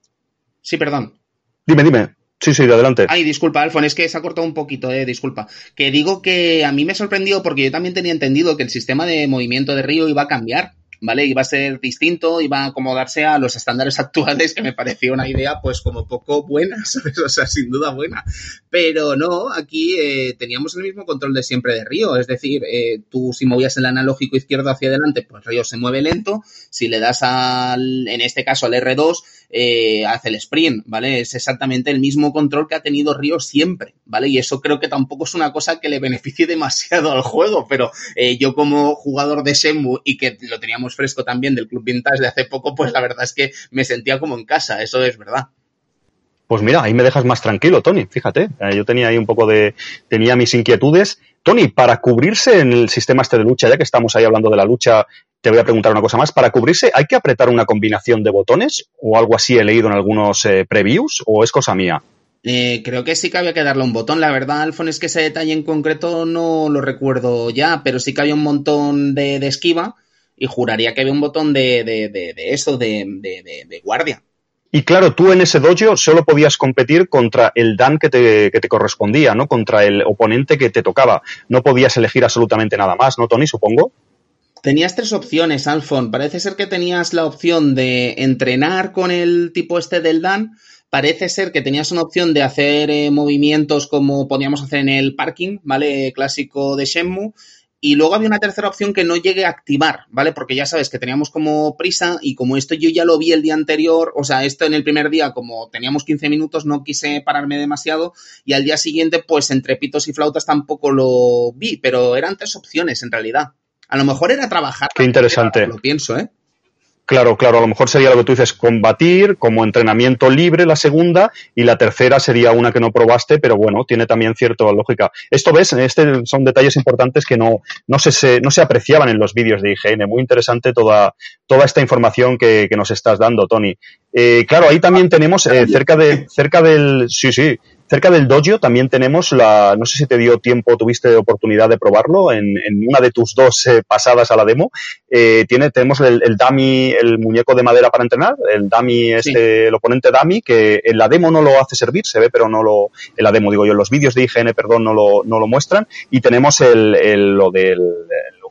Sí, perdón. Dime, dime. Sí, sí, de adelante. Ay, disculpa, Alfon, es que se ha cortado un poquito, eh, disculpa. Que digo que a mí me sorprendió porque yo también tenía entendido que el sistema de movimiento de Ryo iba a cambiar. ¿Vale? Iba a ser distinto, iba a acomodarse a los estándares actuales, que me pareció una idea, pues, como poco buena, ¿sabes? O sea, sin duda buena. Pero no, aquí eh, teníamos el mismo control de siempre de Ryo, es decir, eh, tú si movías el analógico izquierdo hacia adelante, pues Ryo se mueve lento, si le das al, en este caso al erre dos, eh, hace el sprint, ¿vale? Es exactamente el mismo control que ha tenido Ryo siempre, ¿vale? Y eso creo que tampoco es una cosa que le beneficie demasiado al juego, pero eh, yo como jugador de Shenmue y que lo teníamos fresco también del Club Vintage de hace poco, pues la verdad es que me sentía como en casa, eso es verdad. Pues mira, ahí me dejas más tranquilo, Tony, fíjate, eh, yo tenía ahí un poco de, tenía mis inquietudes. Tony, para cubrirse en el sistema este de lucha, ya que estamos ahí hablando de la lucha, te voy a preguntar una cosa más, para cubrirse, ¿hay que apretar una combinación de botones o algo así he leído en algunos eh, previews, o es cosa mía? Eh, creo que sí que había que darle un botón. La verdad, Alfon, es que ese detalle en concreto no lo recuerdo ya, pero sí que había un montón de, de esquiva y juraría que había un botón de, de, de, de eso, de, de, de, de guardia. Y claro, tú en ese dojo solo podías competir contra el dan que te, que te correspondía, ¿no? Contra el oponente que te tocaba. No podías elegir absolutamente nada más, ¿no, Tony? Supongo. Tenías tres opciones, Alfon. Parece ser que tenías la opción de entrenar con el tipo este del dan. Parece ser que tenías una opción de hacer eh, movimientos como podíamos hacer en el parking, ¿vale? Clásico de Shenmue. Y luego había una tercera opción que no llegué a activar, ¿vale? Porque ya sabes que teníamos como prisa y como esto yo ya lo vi el día anterior, o sea, esto en el primer día, como teníamos quince minutos, no quise pararme demasiado y al día siguiente, pues entre pitos y flautas tampoco lo vi, pero eran tres opciones en realidad. A lo mejor era trabajar. Qué interesante. Lo pienso, ¿eh? Claro, claro, a lo mejor sería lo que tú dices, combatir como entrenamiento libre la segunda, y la tercera sería una que no probaste, pero bueno, tiene también cierta lógica. Esto ves, este son detalles importantes que no, no, se, se, no se apreciaban en los vídeos de I G N. Muy interesante toda, toda esta información que, que nos estás dando, Tony. Eh, claro, ahí también tenemos eh, cerca de, cerca del, sí, sí, cerca del dojo también tenemos la, no sé si te dio tiempo, tuviste oportunidad de probarlo en, en una de tus dos eh, pasadas a la demo. Eh, tiene, tenemos el, el dummy, el muñeco de madera para entrenar, el dummy, este, sí. El oponente dummy, que en la demo no lo hace servir, se ve, pero no lo, en la demo digo yo, en los vídeos de I G N, perdón, no lo, no lo muestran. Y tenemos el, el, lo del, el,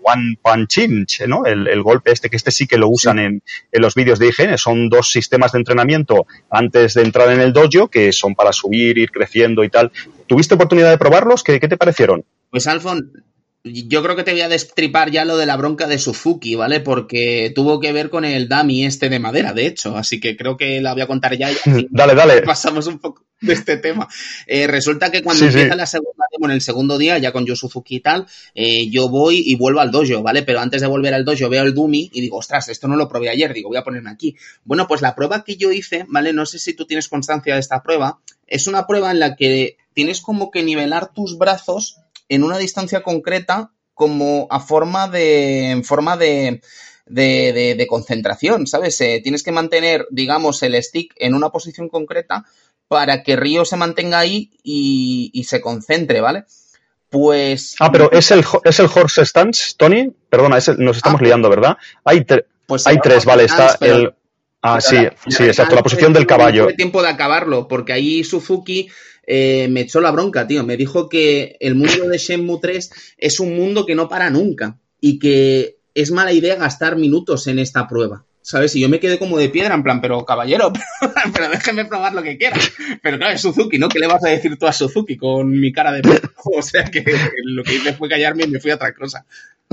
One Punch Inch, ¿no? El, el golpe este, que este sí que lo usan sí. en, en los vídeos de I G N. Son dos sistemas de entrenamiento antes de entrar en el dojo que son para subir, ir creciendo y tal. ¿Tuviste oportunidad de probarlos? ¿Qué, qué te parecieron? Pues, Alfon, yo creo que te voy a destripar ya lo de la bronca de Suzuki, ¿vale? Porque tuvo que ver con el dummy este de madera, de hecho. Así que creo que la voy a contar ya. Y así dale, dale. Pasamos un poco de este tema. Eh, resulta que cuando sí, empieza sí. la segunda demo, en el segundo día, ya con Yu Suzuki y tal, eh, yo voy y vuelvo al dojo, ¿vale? Pero antes de volver al dojo veo el dummy y digo, ostras, esto no lo probé ayer. Digo, voy a ponerme aquí. Bueno, pues la prueba que yo hice, ¿vale? No sé si tú tienes constancia de esta prueba. Es una prueba en la que tienes como que nivelar tus brazos en una distancia concreta, como a forma de, en forma de, de, de, de concentración, ¿sabes? Eh, tienes que mantener, digamos, el stick en una posición concreta para que Ryo se mantenga ahí y, y se concentre, ¿vale? Pues... Ah, pero es el, es el horse stance, Tony. Perdona, es el, nos estamos ah, liando, ¿verdad? Hay, tre pues hay tres, vale, está stance, el... Ah, sí, la, sí, la exacto, la posición del caballo. No tuve tiempo de acabarlo, porque ahí Suzuki... Eh, me echó la bronca, tío. Me dijo que el mundo de Shenmue tres es un mundo que no para nunca y que es mala idea gastar minutos en esta prueba, ¿sabes? Y yo me quedé como de piedra, en plan, pero caballero, pero, pero déjeme probar lo que quiera. Pero claro, es Suzuki, ¿no? ¿Qué le vas a decir tú a Suzuki con mi cara de perro? O sea, que, que lo que hice fue callarme y me fui a otra cosa.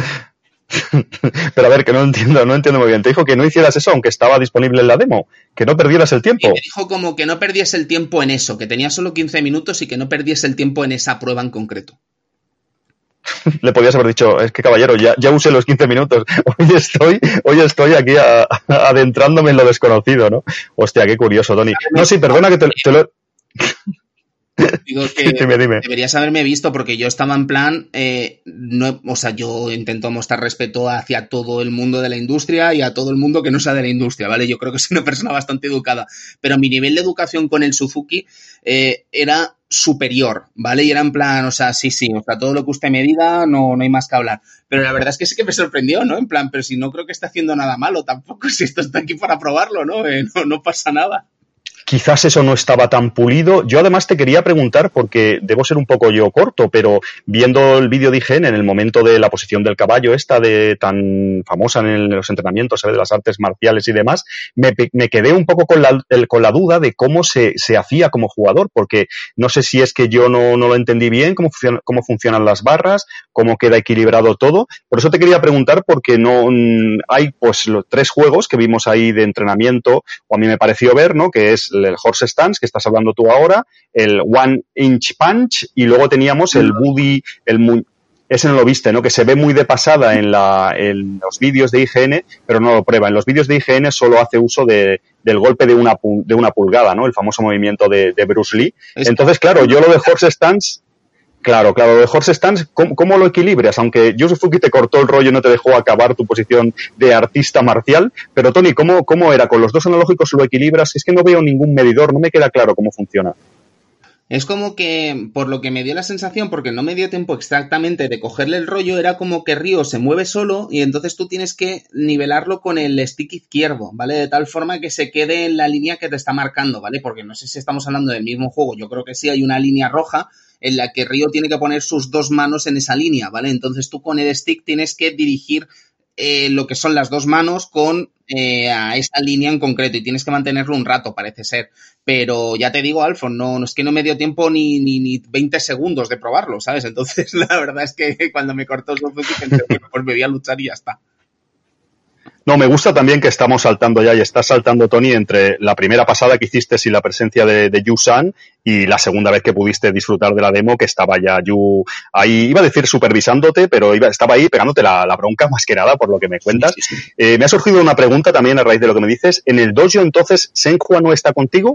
Pero a ver, que no entiendo, no entiendo muy bien. Te dijo que no hicieras eso aunque estaba disponible en la demo, que no perdieras el tiempo. Y me dijo como que no perdiese el tiempo en eso, que tenía solo quince minutos y que no perdiese el tiempo en esa prueba en concreto. Le podías haber dicho, es que caballero, ya, ya usé los quince minutos, hoy estoy, hoy estoy aquí a, a, adentrándome en lo desconocido, ¿no? Hostia, qué curioso, Tony. No, sí, perdona que te, te lo... Digo que dime, dime. Deberías haberme visto porque yo estaba en plan, eh, no, o sea, yo intento mostrar respeto hacia todo el mundo de la industria y a todo el mundo que no sea de la industria, ¿vale? Yo creo que soy una persona bastante educada, pero mi nivel de educación con el Suzuki eh, era superior, ¿vale? Y era en plan, o sea, sí, sí, o sea, todo lo que usted me diga no, no hay más que hablar. Pero la verdad es que sí que me sorprendió, ¿no? En plan, pero si no creo que esté haciendo nada malo tampoco, si esto está aquí para probarlo, ¿no? Eh, no, no pasa nada. Quizás eso no estaba tan pulido. Yo además te quería preguntar, porque debo ser un poco yo corto, pero viendo el vídeo de I G N en el momento de la posición del caballo, esta de tan famosa en los entrenamientos, ¿sabes? De las artes marciales y demás, me, me quedé un poco con la, el, con la duda de cómo se, se hacía como jugador, porque no sé si es que yo no, no lo entendí bien, cómo, funciona, cómo funcionan las barras, cómo queda equilibrado todo. Por eso te quería preguntar, porque no hay pues los tres juegos que vimos ahí de entrenamiento, o a mí me pareció ver, ¿no? Que es el horse stance que estás hablando tú ahora, el one inch punch y luego teníamos el buddy, el ese no lo viste, ¿no? Que se ve muy de pasada en, la, en los vídeos de I G N, pero no lo prueba. En los vídeos de I G N solo hace uso de, del golpe de una, de una pulgada, ¿no? El famoso movimiento de, de Bruce Lee. Entonces, claro, yo lo de horse stance... Claro, claro, de horse stance, ¿cómo, ¿cómo lo equilibras? Aunque Yu Suzuki te cortó el rollo y no te dejó acabar tu posición de artista marcial, pero Tony, ¿cómo, cómo era? ¿Con los dos analógicos lo equilibras? Es que no veo ningún medidor, no me queda claro cómo funciona. Es como que, por lo que me dio la sensación, porque no me dio tiempo exactamente de cogerle el rollo, era como que Ryo se mueve solo y entonces tú tienes que nivelarlo con el stick izquierdo, ¿vale? De tal forma que se quede en la línea que te está marcando, ¿vale? Porque no sé si estamos hablando del mismo juego, yo creo que sí, hay una línea roja en la que Ryo tiene que poner sus dos manos en esa línea, ¿vale? Entonces tú con el stick tienes que dirigir eh, lo que son las dos manos con eh, a esa línea en concreto y tienes que mantenerlo un rato, parece ser. Pero ya te digo, Alfon, no, no es que no me dio tiempo ni, ni, ni veinte segundos de probarlo, ¿sabes? Entonces la verdad es que cuando me cortó Suzuki pensé, bueno, pues me voy a luchar y ya está. No, me gusta también que estamos saltando ya y estás saltando, Tony, entre la primera pasada que hiciste sin la presencia de, de Yu-san y la segunda vez que pudiste disfrutar de la demo, que estaba ya Yu ahí, iba a decir supervisándote, pero iba, estaba ahí pegándote la, la bronca más que nada por lo que me cuentas. Sí, sí, sí. Eh, me ha surgido una pregunta también a raíz de lo que me dices. ¿En el dojo entonces Shenhua no está contigo?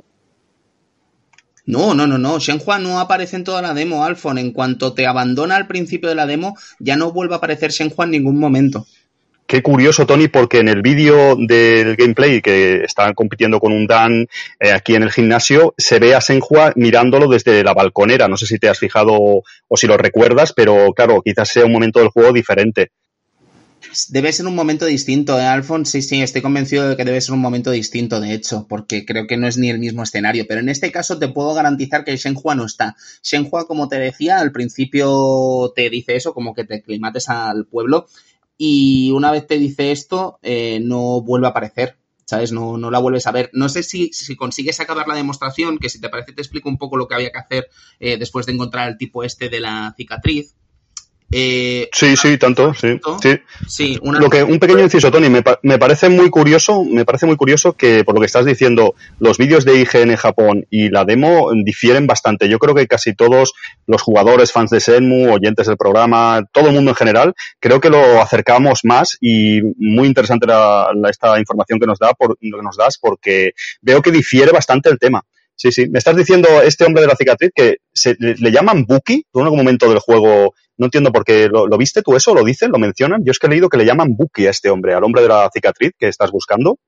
No, no, no, no. Shenhua no aparece en toda la demo, Alfon. En cuanto te abandona al principio de la demo, ya no vuelve a aparecer Shenhua en ningún momento. Qué curioso, Tony, porque en el vídeo del gameplay que están compitiendo con un Dan eh, aquí en el gimnasio, se ve a Shenhua mirándolo desde la balconera. No sé si te has fijado o, o si lo recuerdas, pero claro, quizás sea un momento del juego diferente. Debe ser un momento distinto, ¿eh, Alfon? Sí, sí, estoy convencido de que debe ser un momento distinto, de hecho, porque creo que no es ni el mismo escenario. Pero en este caso te puedo garantizar que Shenhua no está. Shenhua, como te decía, al principio te dice eso, como que te aclimates al pueblo. y una vez te dice esto, eh, no vuelve a aparecer, ¿sabes? No, no la vuelves a ver. No sé si, si consigues acabar la demostración, que si te parece te explico un poco lo que había que hacer eh, después de encontrar el tipo este de la cicatriz. Eh, sí, sí, tanto, sí, sí. sí una... Lo que, un pequeño inciso, Tony, me, me parece muy curioso, me parece muy curioso que, por lo que estás diciendo, los vídeos de I G N Japón y la demo difieren bastante. Yo creo que casi todos los jugadores, fans de Shenmue, oyentes del programa, todo el mundo en general, creo que lo acercamos más, y muy interesante la, la, esta información que nos da, por, que nos das, porque veo que difiere bastante el tema. Sí, sí. Me estás diciendo, este hombre de la cicatriz, que se, le, le llaman Buki, en algún momento del juego. No entiendo por qué. ¿Lo, ¿Lo viste tú eso? ¿Lo dicen? ¿Lo mencionan? Yo es que he leído que le llaman Buki a este hombre, al hombre de la cicatriz que estás buscando.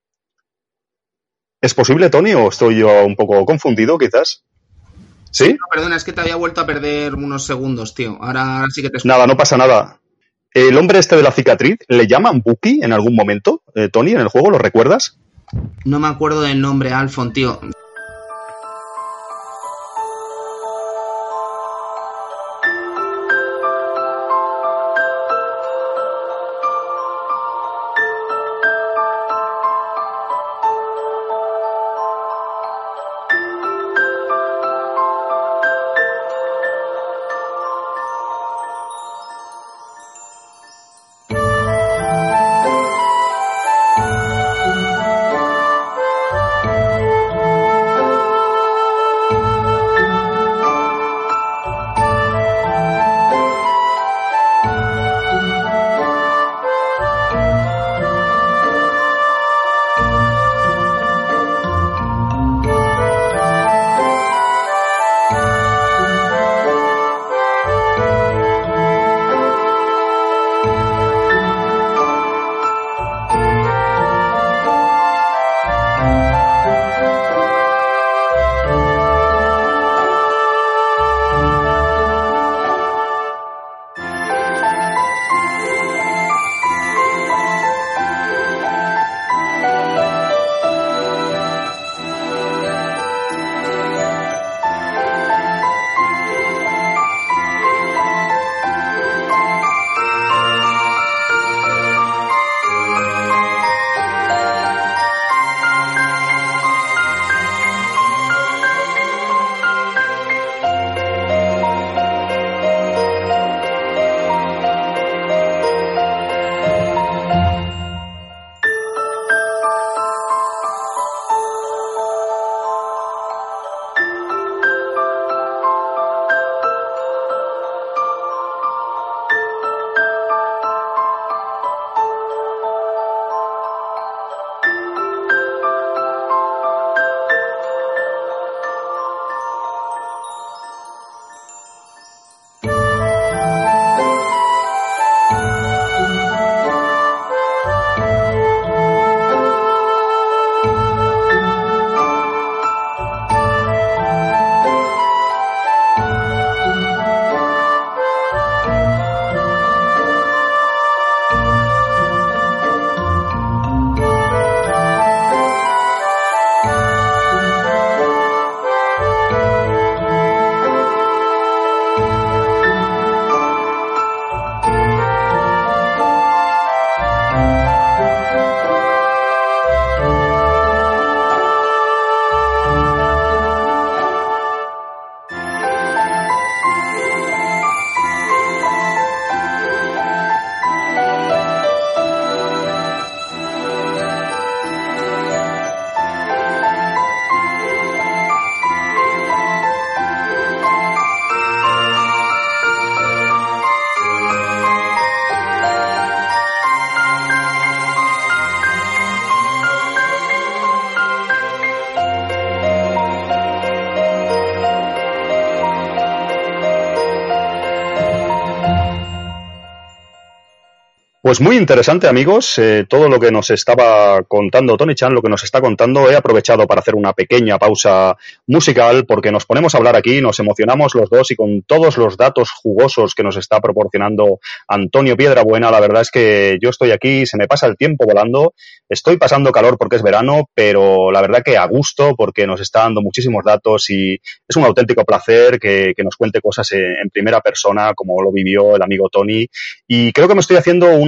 ¿Es posible, Tony, o estoy yo un poco confundido, quizás? ¿Sí? No, perdona, es que te había vuelto a perder unos segundos, tío. Ahora, ahora sí que te escucho. Nada, no pasa nada. ¿El hombre este de la cicatriz le llaman Buki en algún momento, eh, Tony, en el juego? ¿Lo recuerdas? No me acuerdo del nombre, Alfon, tío. Pues muy interesante, amigos, eh, todo lo que nos estaba contando Tony Chan, lo que nos está contando. He aprovechado para hacer una pequeña pausa musical porque nos ponemos a hablar aquí, nos emocionamos los dos y con todos los datos jugosos que nos está proporcionando Antonio Piedrabuena, la verdad es que yo estoy aquí, se me pasa el tiempo volando, estoy pasando calor porque es verano, pero la verdad que a gusto porque nos está dando muchísimos datos y es un auténtico placer que, que nos cuente cosas en, en primera persona como lo vivió el amigo Tony, y creo que me estoy haciendo una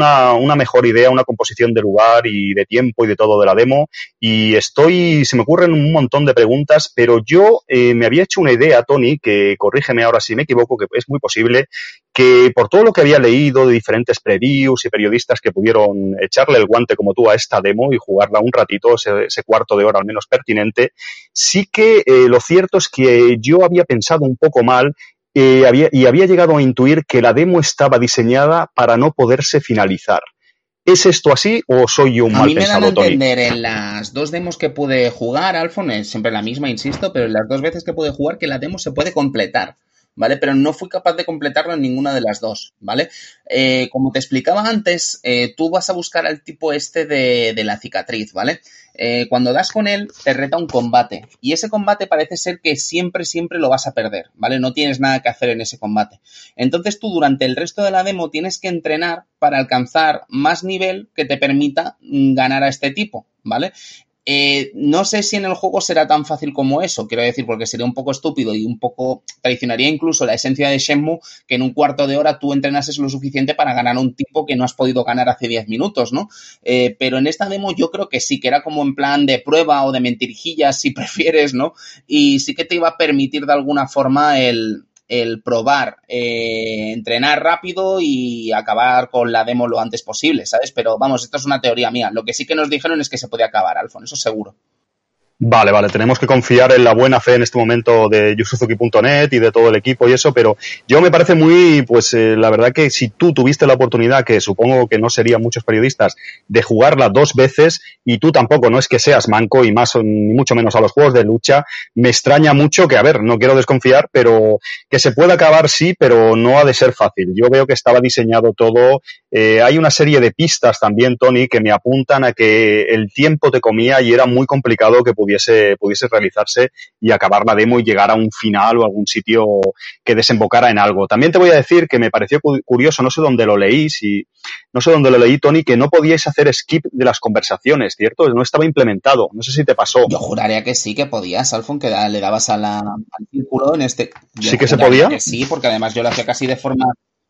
una, una mejor idea, una composición de lugar y de tiempo y de todo de la demo, y estoy, se me ocurren un montón de preguntas, pero yo eh, me había hecho una idea, Tony, que corrígeme ahora si me equivoco, que es muy posible, que por todo lo que había leído de diferentes previews y periodistas que pudieron echarle el guante como tú a esta demo y jugarla un ratito, ese, ese cuarto de hora al menos pertinente, sí que eh, lo cierto es que yo había pensado un poco mal eh, había, y había llegado a intuir que la demo estaba diseñada para no poderse finalizar. ¿Es esto así o soy yo un a mal mí me pensado, dan a Tony? entender en las dos demos que pude jugar, Alfon, es siempre la misma, insisto, pero en las dos veces que pude jugar que la demo se puede completar, ¿vale? Pero no fui capaz de completarlo en ninguna de las dos, ¿vale? Eh, como te explicaba antes, eh, tú vas a buscar al tipo este de, de la cicatriz, ¿vale? Eh, cuando das con él, te reta un combate. Y ese combate parece ser que siempre, siempre lo vas a perder, ¿vale? No tienes nada que hacer en ese combate. Entonces tú durante el resto de la demo tienes que entrenar para alcanzar más nivel que te permita ganar a este tipo, ¿vale? Eh, no sé si en el juego será tan fácil como eso, quiero decir, porque sería un poco estúpido y un poco traicionaría incluso la esencia de Shenmue que en un cuarto de hora tú entrenases lo suficiente para ganar a un tipo que no has podido ganar hace diez minutos, ¿no? Eh, pero en esta demo yo creo que sí, que era como en plan de prueba o de mentirijillas, si prefieres, ¿no? Y sí que te iba a permitir de alguna forma el... el probar, eh, entrenar rápido y acabar con la demo lo antes posible, ¿sabes? Pero vamos, esto es una teoría mía. Lo que sí que nos dijeron es que se podía acabar, Alfon, eso seguro. Vale, vale, tenemos que confiar en la buena fe en este momento de yu suzuki punto net y de todo el equipo y eso, pero yo me parece muy, pues eh, la verdad que si tú tuviste la oportunidad, que supongo que no serían muchos periodistas, de jugarla dos veces y tú tampoco, no es que seas manco y más ni mucho menos a los juegos de lucha, me extraña mucho que, a ver, no quiero desconfiar, pero que se pueda acabar sí, pero no ha de ser fácil. Yo veo que estaba diseñado todo, eh, hay una serie de pistas también, Tony, que me apuntan a que el tiempo te comía y era muy complicado que pudiese, pudiese realizarse y acabar la demo y llegar a un final o algún sitio que desembocara en algo. También te voy a decir que me pareció curioso, no sé dónde lo leí, si, no sé dónde lo leí, Tony, que no podíais hacer skip de las conversaciones, ¿cierto? No estaba implementado. No sé si te pasó. Yo juraría que sí, que podías, Alfon, que da, le dabas a la, al círculo en este... Yo ¿Sí que se podía? Que sí, porque además yo lo hacía casi de forma...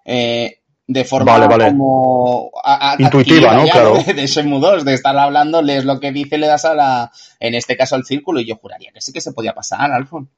Eh, de forma vale, vale. como a, a, intuitiva, ¿no? Ya, claro. De, de Shenmue dos, de estar hablando, lees lo que dice, le das a la, en este caso al círculo, y yo juraría que sí que se podía pasar, Alfon.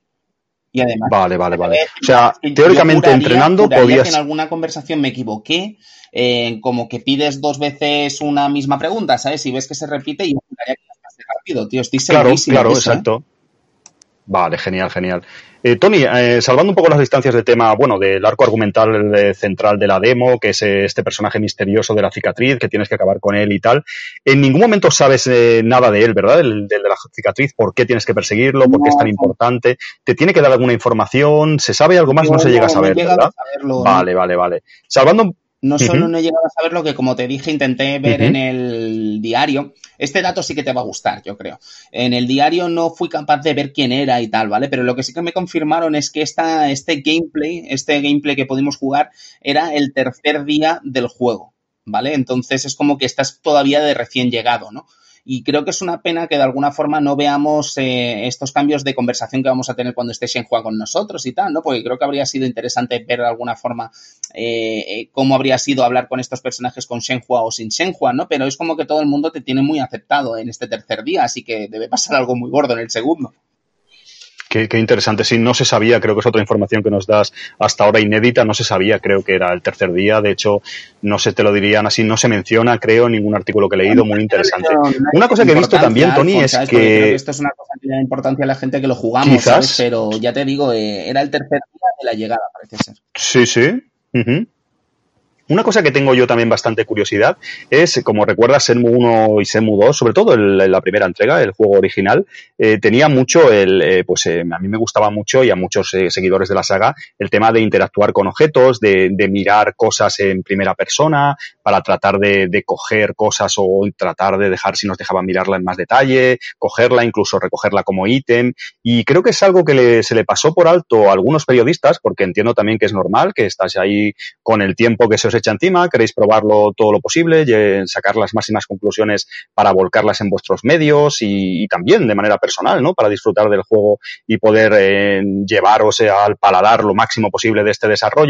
Y además, vale, vale, vale. O sea, teóricamente juraría, entrenando juraría podías... que en alguna conversación me equivoqué, eh, como que pides dos veces una misma pregunta, ¿sabes? Y ves que se repite, y yo juraría que es más rápido, tío. Estoy segurísimo. Claro, claro, eso, exacto. ¿eh? Vale, genial, genial. Eh, Tony, eh, salvando un poco las distancias del tema, bueno, del arco argumental eh, central de la demo, que es eh, este personaje misterioso de la cicatriz, que tienes que acabar con él y tal, en ningún momento sabes eh, nada de él, ¿verdad? El, del de la cicatriz, ¿por qué tienes que perseguirlo? ¿Por qué no, es tan importante? ¿Te tiene que dar alguna información? ¿Se sabe algo más? No, no se llega a saber, no ¿verdad? A saberlo, vale, no. vale, vale. Salvando... No solo uh-huh. no he llegado a saber lo que, como te dije, intenté ver uh-huh. en el diario. Este dato sí que te va a gustar, yo creo. En el diario no fui capaz de ver quién era y tal, ¿vale? Pero lo que sí que me confirmaron es que esta, este gameplay, este gameplay que pudimos jugar, era el tercer día del juego, ¿vale? Entonces es como que estás todavía de recién llegado, ¿no? Y creo que es una pena que de alguna forma no veamos eh, estos cambios de conversación que vamos a tener cuando esté Shenhua con nosotros y tal, ¿no? Porque creo que habría sido interesante ver de alguna forma eh, cómo habría sido hablar con estos personajes con Shenhua o sin Shenhua, ¿no? Pero es como que todo el mundo te tiene muy aceptado en este tercer día, así que debe pasar algo muy gordo en el segundo. Qué, qué interesante. Sí, no se sabía, creo que es otra información que nos das hasta ahora inédita, no se sabía, creo que era el tercer día, de hecho, no se te lo dirían así, no se menciona, creo, en ningún artículo que he leído, muy interesante. Una cosa que he visto también, Tony, es que... Creo que esto es una cosa que le da importancia a la gente que lo jugamos, quizás, ¿sabes? Pero ya te digo, eh, era el tercer día de la llegada, parece ser. Sí, sí. Uh-huh. Una cosa que tengo yo también bastante curiosidad es, como recuerdas, Shenmue uno y Shenmue dos, sobre todo el, la primera entrega, el juego original, eh, tenía mucho el, eh, pues eh, a mí me gustaba mucho y a muchos eh, seguidores de la saga, el tema de interactuar con objetos, de, de mirar cosas en primera persona, para tratar de, de coger cosas o tratar de dejar, si nos dejaban mirarla en más detalle, cogerla, incluso recogerla como ítem, y creo que es algo que le, se le pasó por alto a algunos periodistas, porque entiendo también que es normal, que estás ahí con el tiempo que se os echa encima, queréis probarlo todo lo posible, y sacar las máximas conclusiones para volcarlas en vuestros medios y, y también de manera personal, ¿no? Para disfrutar del juego y poder eh, llevaros al paladar lo máximo posible de este desarrollo.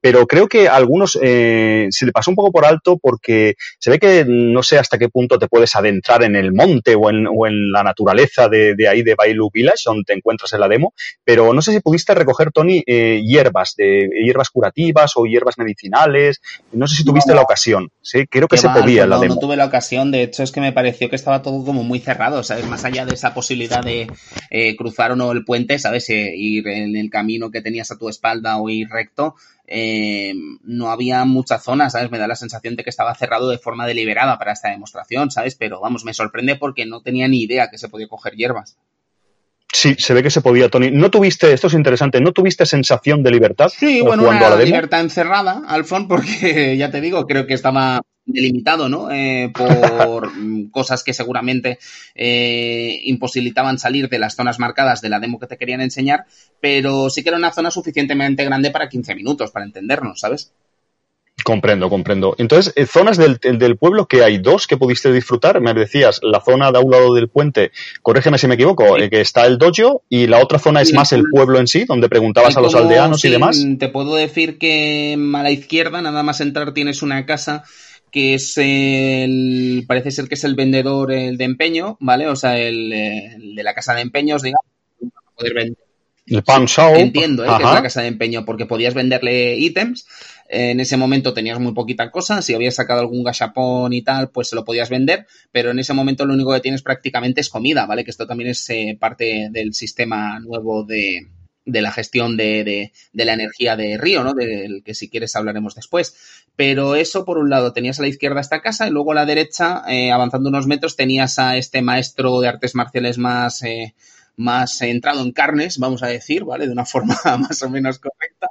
pero creo que a algunos eh, se le pasó un poco por alto porque se ve que no sé hasta qué punto te puedes adentrar en el monte o en, o en la naturaleza de, de ahí de Bailu Village, donde te encuentras en la demo, pero no sé si pudiste recoger, Tony, eh, hierbas, de hierbas curativas o hierbas medicinales, no sé si tuviste no, la ocasión, ¿sí? Creo que se mal, podía en la no, demo. No tuve la ocasión, de hecho es que me pareció que estaba todo como muy cerrado, ¿sabes? Más allá de esa posibilidad de eh, cruzar o no el puente, ¿sabes? Eh, ir en el camino que tenías a tu espalda o ir recto, eh, no había mucha zona, ¿sabes? Me da la sensación de que estaba cerrado de forma deliberada para esta demostración, ¿sabes? Pero vamos, me sorprende porque no tenía ni idea que se podía coger hierbas. Sí, se ve que se podía, Tony. ¿No tuviste, esto es interesante, ¿no tuviste sensación de libertad? Sí, bueno, jugando una a la demo? Libertad encerrada, Alfon, porque ya te digo, creo que estaba delimitado, ¿no? Eh, por cosas que seguramente eh, imposibilitaban salir de las zonas marcadas de la demo que te querían enseñar, pero sí que era una zona suficientemente grande para quince minutos, para entendernos, ¿sabes? Comprendo, comprendo. Entonces, eh, zonas del, del pueblo que hay dos que pudiste disfrutar, me decías, la zona de a un lado del puente, corrígeme si me equivoco, sí. eh, que está el dojo, y la otra zona es sí, más el pueblo en sí, donde preguntabas a los aldeanos sí, y demás. Te puedo decir que a la izquierda, nada más entrar, tienes una casa que es el, parece ser que es el vendedor el de empeño, ¿vale? O sea, el, el de la casa de empeños, digamos, para poder vender. El pawn shop. Entiendo, ¿eh? Que es la casa de empeño, porque podías venderle ítems. En ese momento tenías muy poquita cosa. Si habías sacado algún gachapón y tal, pues se lo podías vender. Pero en ese momento lo único que tienes prácticamente es comida, ¿vale? Que esto también es eh, parte del sistema nuevo de, de la gestión de, de, de la energía de Río, ¿no? Del que si quieres hablaremos después. Pero eso, por un lado, tenías a la izquierda esta casa y luego a la derecha, eh, avanzando unos metros, tenías a este maestro de artes marciales más... Eh, más centrado en carnes, vamos a decir, ¿vale? De una forma más o menos correcta.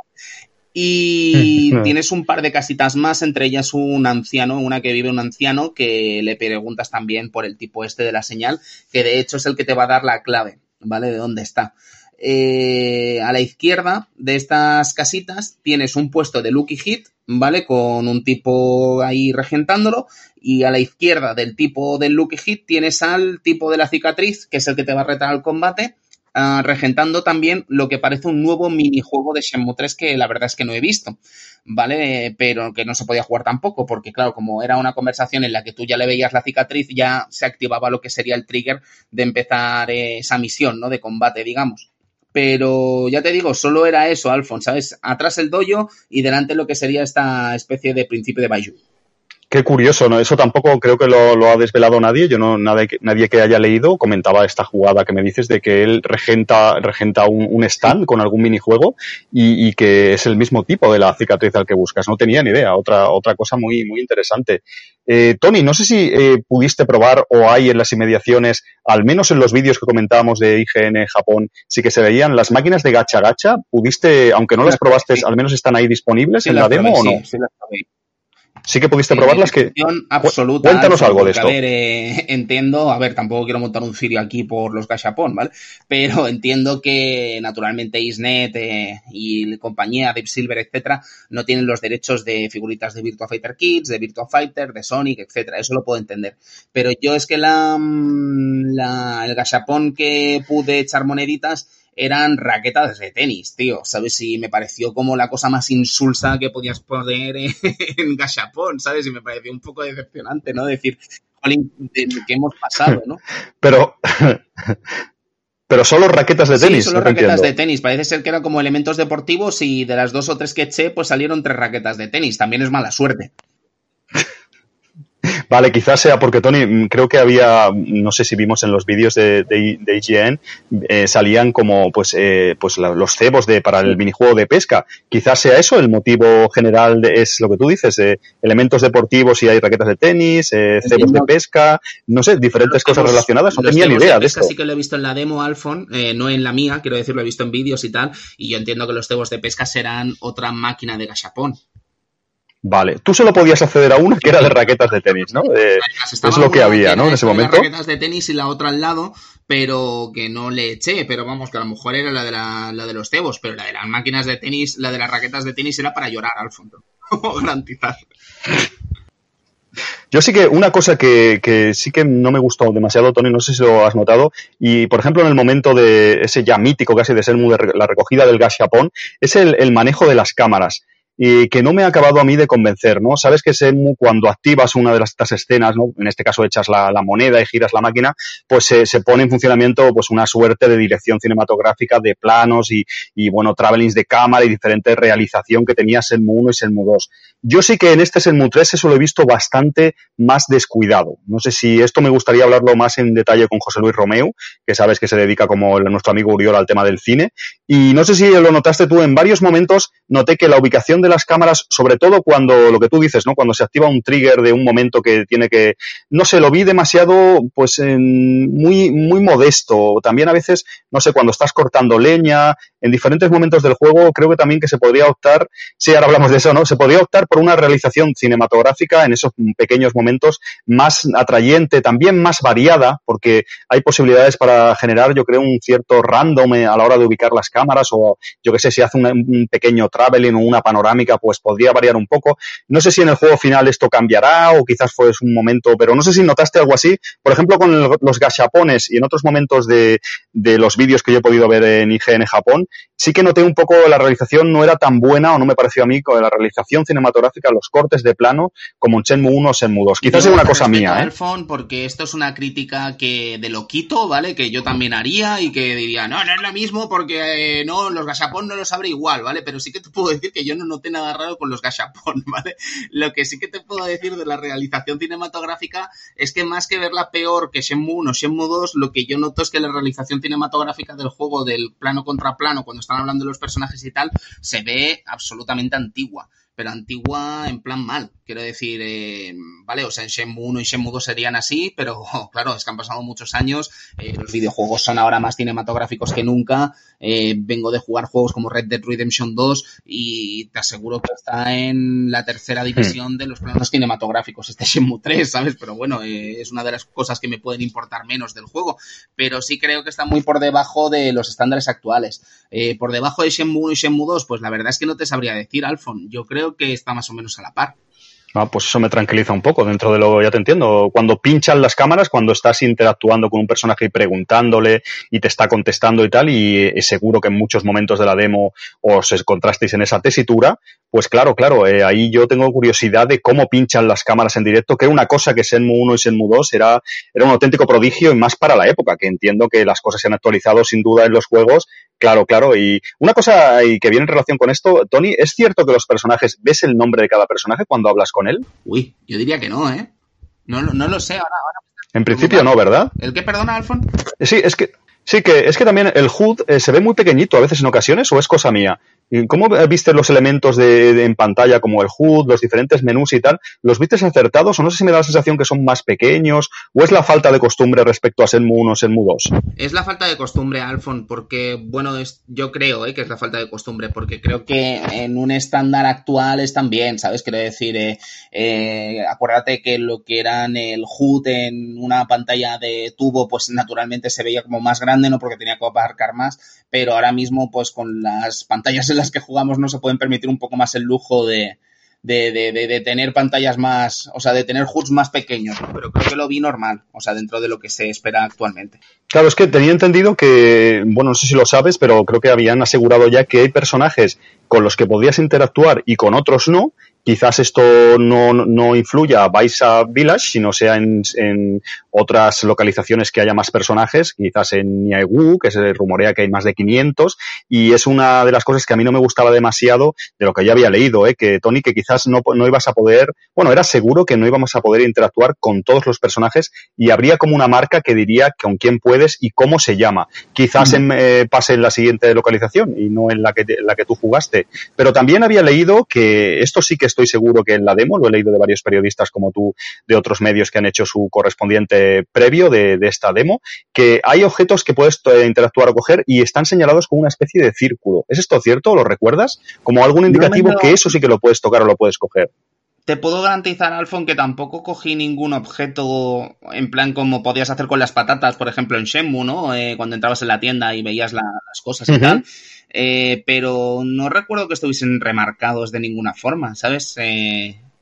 Y no. Tienes un par de casitas más, entre ellas un anciano, una que vive un anciano, que le preguntas también por el tipo este de la señal, que de hecho es el que te va a dar la clave, ¿vale? De dónde está. Eh, a la izquierda de estas casitas tienes un puesto de Lucky Hit, ¿vale? Con un tipo ahí regentándolo. Y a la izquierda del tipo del Lucky Hit tienes al tipo de la cicatriz, que es el que te va a retar al combate, uh, regentando también lo que parece un nuevo minijuego de Shenmue tres que la verdad es que no he visto, ¿vale? Pero que no se podía jugar tampoco, porque claro, como era una conversación en la que tú ya le veías la cicatriz, ya se activaba lo que sería el trigger de empezar eh, esa misión, ¿no? De combate, digamos. Pero ya te digo, solo era eso, Alfon, ¿sabes? Atrás el dojo y delante lo que sería esta especie de principio de Bailu. Qué curioso, ¿no? Eso tampoco creo que lo, lo ha desvelado nadie. Yo no, nadie, nadie que haya leído comentaba esta jugada que me dices de que él regenta, regenta un, un stand con algún minijuego y, y que es el mismo tipo de la cicatriz al que buscas. No tenía ni idea. Otra, otra cosa muy, muy interesante. Eh, Tony, no sé si eh, pudiste probar o hay en las inmediaciones, al menos en los vídeos que comentábamos de I G N Japón, sí que se veían las máquinas de gacha gacha. ¿Pudiste, aunque no las probaste, al menos están ahí disponibles sí, en la demo probé, o no? Sí, sí las probé. Sí que pudiste probarlas. Que absoluta. Cuéntanos algo de esto. A ver, eh, entiendo, a ver, tampoco quiero montar un cirio aquí por los gachapón, ¿vale? Pero entiendo que naturalmente Isnet eh, y compañía, Deep Silver, etcétera, no tienen los derechos de figuritas de Virtua Fighter Kids, de Virtua Fighter, de Sonic, etcétera. Eso lo puedo entender. Pero yo es que la, la el gachapón que pude echar moneditas eran raquetas de tenis, tío, ¿sabes? Y me pareció como la cosa más insulsa que podías poner en gachapón, ¿sabes? Y me pareció un poco decepcionante, ¿no? Decir, jolín, ¿de qué hemos pasado, no? Pero... Pero solo raquetas de tenis. Sí, solo no raquetas entiendo. de tenis. Parece ser que eran como elementos deportivos y de las dos o tres que eché, pues salieron tres raquetas de tenis. También es mala suerte. Vale, quizás sea porque, Tony, creo que había, no sé si vimos en los vídeos de, de, de I G N, eh, salían como pues eh, pues la, los cebos de, para el minijuego de pesca. Quizás sea eso, el motivo general de, es lo que tú dices, eh, elementos deportivos y hay raquetas de tenis, eh, cebos de pesca, no sé, diferentes los cosas cebos, relacionadas. No tenía ni idea de, de esto. Sí que lo he visto en la demo, Alfon, eh, no en la mía, quiero decir, lo he visto en vídeos y tal, y yo entiendo que los cebos de pesca serán otra máquina de gachapón. Vale, tú solo podías acceder a una que era de raquetas de tenis, ¿no? Eh, es lo que había, ¿no? En ese momento. Raquetas de tenis y la otra al lado, pero que no le eché, pero vamos, que a lo mejor era la de la, la de los cebos, pero la de las máquinas de tenis, la de las raquetas de tenis era para llorar al fondo. Garantizar. Yo sí que una cosa que, que sí que no me gustó demasiado, Tony, no sé si lo has notado, y por ejemplo en el momento de ese ya mítico casi de Shenmue de la recogida del gachapón, es el, el manejo de las cámaras. y que no me ha acabado a mí de convencer, ¿no? Sabes que Shenmue, cuando activas una de las, estas escenas, ¿no? En este caso echas la, la moneda y giras la máquina, pues se, se pone en funcionamiento pues una suerte de dirección cinematográfica, de planos y, y bueno, travelings de cámara y diferente realización que tenía Shenmue uno y Shenmue dos. Yo sí que en este Shenmue tres eso lo he visto bastante más descuidado. No sé si esto me gustaría hablarlo más en detalle con José Luis Romeu, que sabes que se dedica como el, nuestro amigo Uriol al tema del cine. Y no sé si lo notaste tú, en varios momentos noté que la ubicación de las cámaras, sobre todo cuando, lo que tú dices, ¿no? Cuando se activa un trigger de un momento que tiene que, no sé, lo vi demasiado, pues, en, muy, muy modesto. También a veces, no sé, cuando estás cortando leña, en diferentes momentos del juego, creo que también que se podría optar, sí, ahora hablamos de eso, ¿no? Se podría optar por una realización cinematográfica en esos pequeños momentos más atrayente, también más variada, porque hay posibilidades para generar, yo creo, un cierto random a la hora de ubicar las cámaras, o yo que sé, si hace un, un pequeño traveling o una panorámica, pues podría variar un poco. No sé si en el juego final esto cambiará o quizás fue un momento, pero no sé si notaste algo así, por ejemplo, con el, los gachapones y en otros momentos de, de los vídeos que yo he podido ver en I G N Japón, sí que noté un poco la realización no era tan buena, o no me pareció a mí, con la realización cinematográfica, los cortes de plano, como en Shenmue uno o Shenmue dos. Quizás yo es una cosa mía, ¿eh? Alfon, porque esto es una crítica que de loquito, ¿vale? Que yo también haría y que diría, no, no es lo mismo porque eh, no, los gashapon no los abre igual, ¿vale? Pero sí que te puedo decir que yo no noté nada raro con los gashapon, ¿vale? Lo que sí que te puedo decir de la realización cinematográfica es que más que verla peor que Shenmue uno o Shenmue dos, lo que yo noto es que la realización cinematográfica del juego, del plano contra plano, cuando están hablando de los personajes y tal, se ve absolutamente antigua. Pero antigua en plan mal, quiero decir, eh, vale, o sea, en Shenmue uno y Shenmue dos serían así, pero oh, claro, es que han pasado muchos años, eh, los videojuegos son ahora más cinematográficos que nunca, eh, vengo de jugar juegos como Red Dead Redemption dos y te aseguro que está en la tercera división de los planos cinematográficos, este Shenmue tres, ¿sabes? Pero bueno, eh, es una de las cosas que me pueden importar menos del juego, pero sí creo que está muy por debajo de los estándares actuales. Eh, por debajo de Shenmue uno y Shenmue dos, pues la verdad es que no te sabría decir, Alfon, yo creo que está más o menos a la par. Ah, pues eso me tranquiliza un poco dentro de lo, ya te entiendo. Cuando pinchan las cámaras, cuando estás interactuando con un personaje y preguntándole y te está contestando y tal, y es seguro que en muchos momentos de la demo os encontrasteis en esa tesitura, pues claro, claro, eh, ahí yo tengo curiosidad de cómo pinchan las cámaras en directo, que era una cosa que Shenmue uno y Shenmue dos era, era un auténtico prodigio y más para la época, que entiendo que las cosas se han actualizado sin duda en los juegos. Claro, claro. Y una cosa y que viene en relación con esto, Tony, ¿es cierto que los personajes, ves el nombre de cada personaje cuando hablas con él? Uy, yo diría que no, ¿eh? No, no lo sé. Ahora, ahora... En principio no, ¿verdad? ¿El qué, perdona, Alfon? Sí, es que sí que es que también el H U D eh, se ve muy pequeñito a veces en ocasiones, ¿o es cosa mía? ¿Cómo viste los elementos de, de, en pantalla como el H U D, los diferentes menús y tal? ¿Los viste acertados o no sé si me da la sensación que son más pequeños o es la falta de costumbre respecto a Shenmue uno o Shenmue dos? Es la falta de costumbre, Alfon, porque, bueno, es, yo creo eh, que es la falta de costumbre, porque creo que en un estándar actual están bien, ¿sabes? Quiero decir, eh, eh, acuérdate que lo que eran el H U D en una pantalla de tubo, pues naturalmente se veía como más grande, no porque tenía que abarcar más, pero ahora mismo, pues con las pantallas en las que jugamos no se pueden permitir un poco más el lujo de, de, de, de, de tener pantallas más, o sea, de tener H U Ds más pequeños, ¿no? Pero creo que lo vi normal, o sea, dentro de lo que se espera actualmente. Claro, es que tenía entendido que, bueno, no sé si lo sabes, pero creo que habían asegurado ya que hay personajes con los que podías interactuar y con otros no. Quizás esto no, no influya a Baisa Village, sino sea en, en otras localizaciones que haya más personajes, quizás en Niaegu, que se rumorea que hay más de quinientos, y es una de las cosas que a mí no me gustaba demasiado de lo que ya había leído, ¿eh? Que Tony, que quizás no, no ibas a poder, bueno, era seguro que no íbamos a poder interactuar con todos los personajes y habría como una marca que diría con quién puedes y cómo se llama. Quizás en, eh, pase en la siguiente localización y no en la que, en la que tú jugaste. Pero también había leído que esto sí que estoy seguro que en la demo, lo he leído de varios periodistas como tú, de otros medios que han hecho su correspondiente previo de, de esta demo, que hay objetos que puedes interactuar o coger y están señalados como una especie de círculo. ¿Es esto cierto? ¿Lo recuerdas? Como algún indicativo no, no. que eso sí que lo puedes tocar o lo puedes coger. Te puedo garantizar, Alfon, que tampoco cogí ningún objeto en plan como podías hacer con las patatas, por ejemplo, en Shenmue, ¿no? Eh, cuando entrabas en la tienda y veías la, las cosas y uh-huh. tal. Eh, pero no recuerdo que estuviesen remarcados de ninguna forma, ¿sabes? Eh,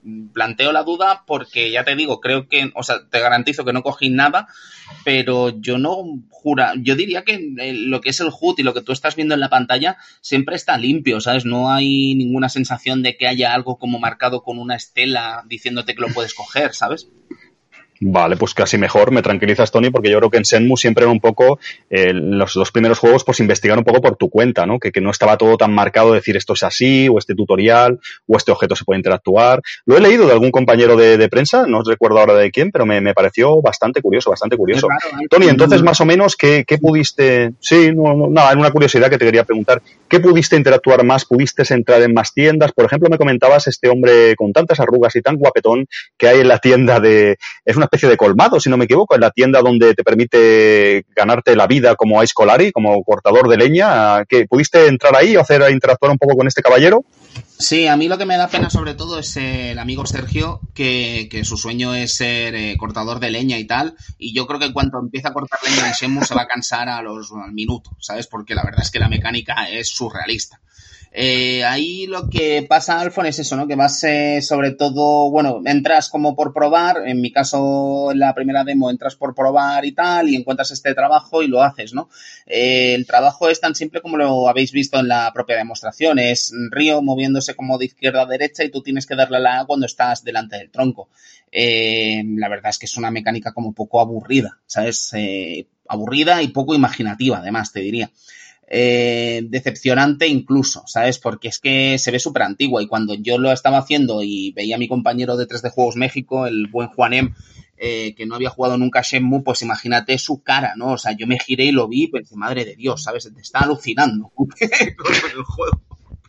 planteo la duda porque, ya te digo, creo que, o sea, te garantizo que no cogí nada, pero yo no jura, yo diría que lo que es el H U D y lo que tú estás viendo en la pantalla siempre está limpio, ¿sabes? No hay ninguna sensación de que haya algo como marcado con una estela diciéndote que lo puedes coger, ¿sabes? Vale, pues casi mejor, me tranquilizas, Tony, porque yo creo que en Shenmue siempre era un poco, eh, los dos primeros juegos, pues investigar un poco por tu cuenta, ¿no? Que, que no estaba todo tan marcado de decir esto es así, o este tutorial, o este objeto se puede interactuar. Lo he leído de algún compañero de, de prensa, no recuerdo ahora de quién, pero me, me pareció bastante curioso, bastante curioso. Raro, ¿eh? Tony, entonces, más o menos, ¿qué, qué pudiste...? Sí, no, no, nada, era una curiosidad que te quería preguntar. ¿Qué pudiste interactuar más? ¿Pudiste entrar en más tiendas? Por ejemplo, me comentabas este hombre con tantas arrugas y tan guapetón que hay en la tienda de... Es una especie de colmado, si no me equivoco, en la tienda donde te permite ganarte la vida como Ice Colari, como cortador de leña. ¿Qué, ¿Pudiste entrar ahí o hacer interactuar un poco con este caballero? Sí, a mí lo que me da pena sobre todo es el amigo Sergio, que, que su sueño es ser eh, cortador de leña y tal, y yo creo que cuando empieza a cortar leña en Shenmue se va a cansar a los, al minuto, ¿sabes? Porque la verdad es que la mecánica es surrealista. Eh, ahí lo que pasa, Alfon, es eso, ¿no? Que vas eh, sobre todo, bueno, entras como por probar, en mi caso en la primera demo entras por probar y tal, y encuentras este trabajo y lo haces, ¿no? Eh, el trabajo es tan simple como lo habéis visto en la propia demostración, es Ryo moviéndose como de izquierda a derecha y tú tienes que darle a la A cuando estás delante del tronco. Eh, la verdad es que es una mecánica como poco aburrida, ¿sabes? Eh, aburrida y poco imaginativa, además, te diría. Eh, decepcionante incluso, ¿sabes? Porque es que se ve súper antigua y cuando yo lo estaba haciendo y veía a mi compañero de tres D Juegos México, el buen Juanem, eh, que no había jugado nunca Shenmue, pues imagínate su cara, ¿no? O sea, yo me giré y lo vi y pensé, madre de Dios, ¿sabes? Te está alucinando con el juego.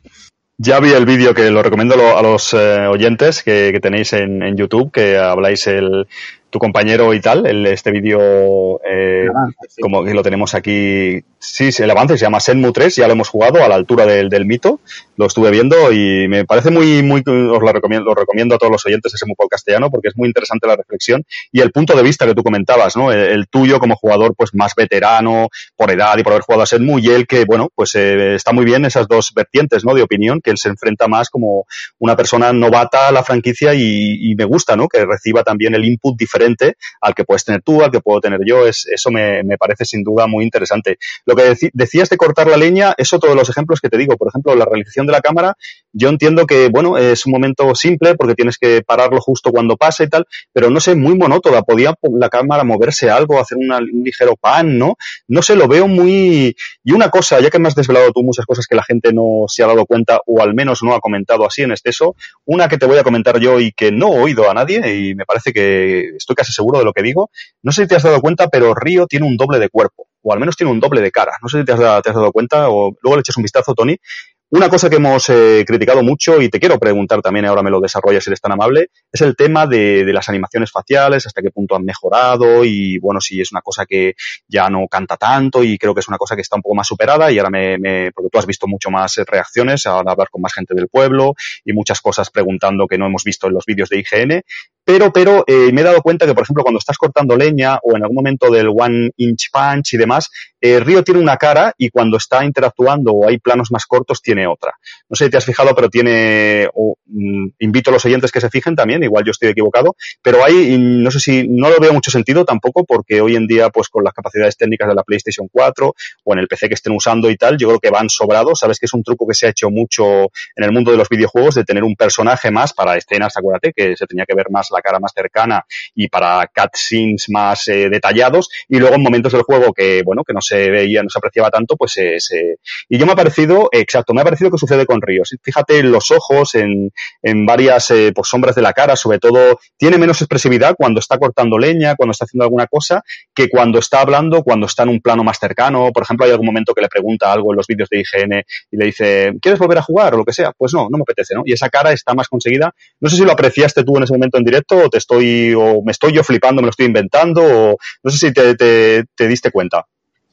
Ya vi el vídeo, que lo recomiendo a los eh, oyentes que, que tenéis en, en YouTube, que habláis el... tu compañero y tal, el, este vídeo eh, sí. Como que lo tenemos aquí, sí, el avance se llama Shenmue tres, ya lo hemos jugado a la altura del, del mito, lo estuve viendo y me parece muy, muy, os lo recomiendo, lo recomiendo a todos los oyentes de Shenmue por castellano porque es muy interesante la reflexión y el punto de vista que tú comentabas, ¿no? El, el tuyo como jugador pues más veterano, por edad y por haber jugado a Shenmue, y él que, bueno, pues eh, está muy bien esas dos vertientes, ¿no? De opinión, que él se enfrenta más como una persona novata a la franquicia y, y me gusta, ¿no? Que reciba también el input diferente al que puedes tener tú, al que puedo tener yo, es, eso me, me parece sin duda muy interesante. Lo que deci- decías de cortar la leña es otro de los ejemplos que te digo. Por ejemplo, la realización de la cámara, yo entiendo que, bueno, es un momento simple porque tienes que pararlo justo cuando pasa y tal, pero no sé, muy monótona. Podía la cámara moverse algo, hacer una, un ligero pan, ¿no? No sé, lo veo muy... Y una cosa, ya que me has desvelado tú muchas cosas que la gente no se ha dado cuenta o al menos no ha comentado así en exceso, una que te voy a comentar yo y que no he oído a nadie y me parece que estoy casi seguro de lo que digo. No sé si te has dado cuenta, pero Ryo tiene un doble de cuerpo, o al menos tiene un doble de cara. No sé si te has, te has dado cuenta, o luego le echas un vistazo, Tony. Una cosa que hemos eh, criticado mucho, y te quiero preguntar también, ahora me lo desarrollas si eres tan amable, es el tema de, de las animaciones faciales, hasta qué punto han mejorado, y bueno, si es una cosa que ya no canta tanto, y creo que es una cosa que está un poco más superada, y ahora me, me porque tú has visto mucho más reacciones, ahora hablar con más gente del pueblo, y muchas cosas preguntando que no hemos visto en los vídeos de I G N, pero, pero eh, me he dado cuenta que, por ejemplo, cuando estás cortando leña, o en algún momento del One Inch Punch y demás, eh, Ryo tiene una cara, y cuando está interactuando o hay planos más cortos, tiene otra. No sé si te has fijado, pero tiene, o, mm, invito a los oyentes que se fijen también, igual yo estoy equivocado, pero hay, no sé si, no lo veo mucho sentido tampoco, porque hoy en día, pues con las capacidades técnicas de la PlayStation cuatro o en el P C que estén usando y tal, yo creo que van sobrados. Sabes que es un truco que se ha hecho mucho en el mundo de los videojuegos, de tener un personaje más para escenas, acuérdate, que se tenía que ver más la cara más cercana y para cutscenes más eh, detallados, y luego en momentos del juego que, bueno, que no se veía, no se apreciaba tanto, pues se... Eh, se... Y yo me ha parecido, eh, exacto, me ha parecido que sucede con Ryo. Fíjate en los ojos, en, en varias eh, pues, sombras de la cara, sobre todo, tiene menos expresividad cuando está cortando leña, cuando está haciendo alguna cosa, que cuando está hablando, cuando está en un plano más cercano. Por ejemplo, hay algún momento que le pregunta algo en los vídeos de I G N y le dice, ¿quieres volver a jugar? O lo que sea. Pues no, no me apetece, ¿no? Y esa cara está más conseguida. No sé si lo apreciaste tú en ese momento en directo, o te estoy, o me estoy yo flipando, me lo estoy inventando, o no sé si te, te, te diste cuenta.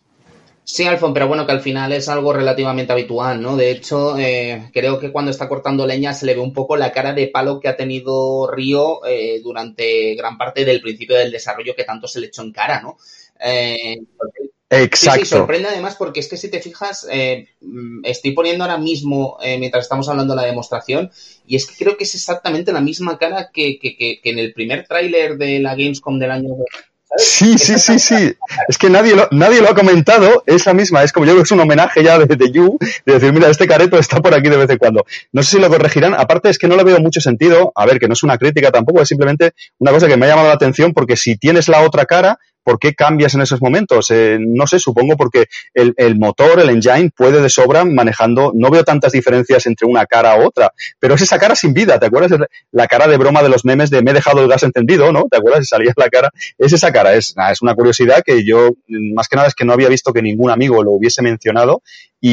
Sí, Alfon, pero bueno, que al final es algo relativamente habitual, ¿no? De hecho, eh, creo que cuando está cortando leña se le ve un poco la cara de palo que ha tenido Ryo eh, durante gran parte del principio del desarrollo, que tanto se le echó en cara, ¿no? Eh, Exacto. Sí, sí, sorprende además porque es que si te fijas, eh, estoy poniendo ahora mismo, eh, mientras estamos hablando de la demostración, y es que creo que es exactamente la misma cara que, que, que, que en el primer tráiler de la Gamescom del año. ¿Sabes? Sí, sí, sí, sí. Es que nadie lo, nadie lo ha comentado, es la misma. Es como yo creo que es un homenaje ya de, de You, de decir, mira, este careto está por aquí de vez en cuando. No sé si lo corregirán. Aparte es que no le veo mucho sentido. A ver, que no es una crítica tampoco, es simplemente una cosa que me ha llamado la atención porque si tienes la otra cara, ¿por qué cambias en esos momentos? Eh, no sé, supongo porque el, el motor, el engine, puede de sobra manejando. No veo tantas diferencias entre una cara u otra, pero es esa cara sin vida. ¿Te acuerdas? La cara de broma de los memes de me he dejado el gas encendido, ¿no? ¿Te acuerdas? Y salía la cara. Es esa cara. Es, es una curiosidad que yo, más que nada, es que no había visto que ningún amigo lo hubiese mencionado.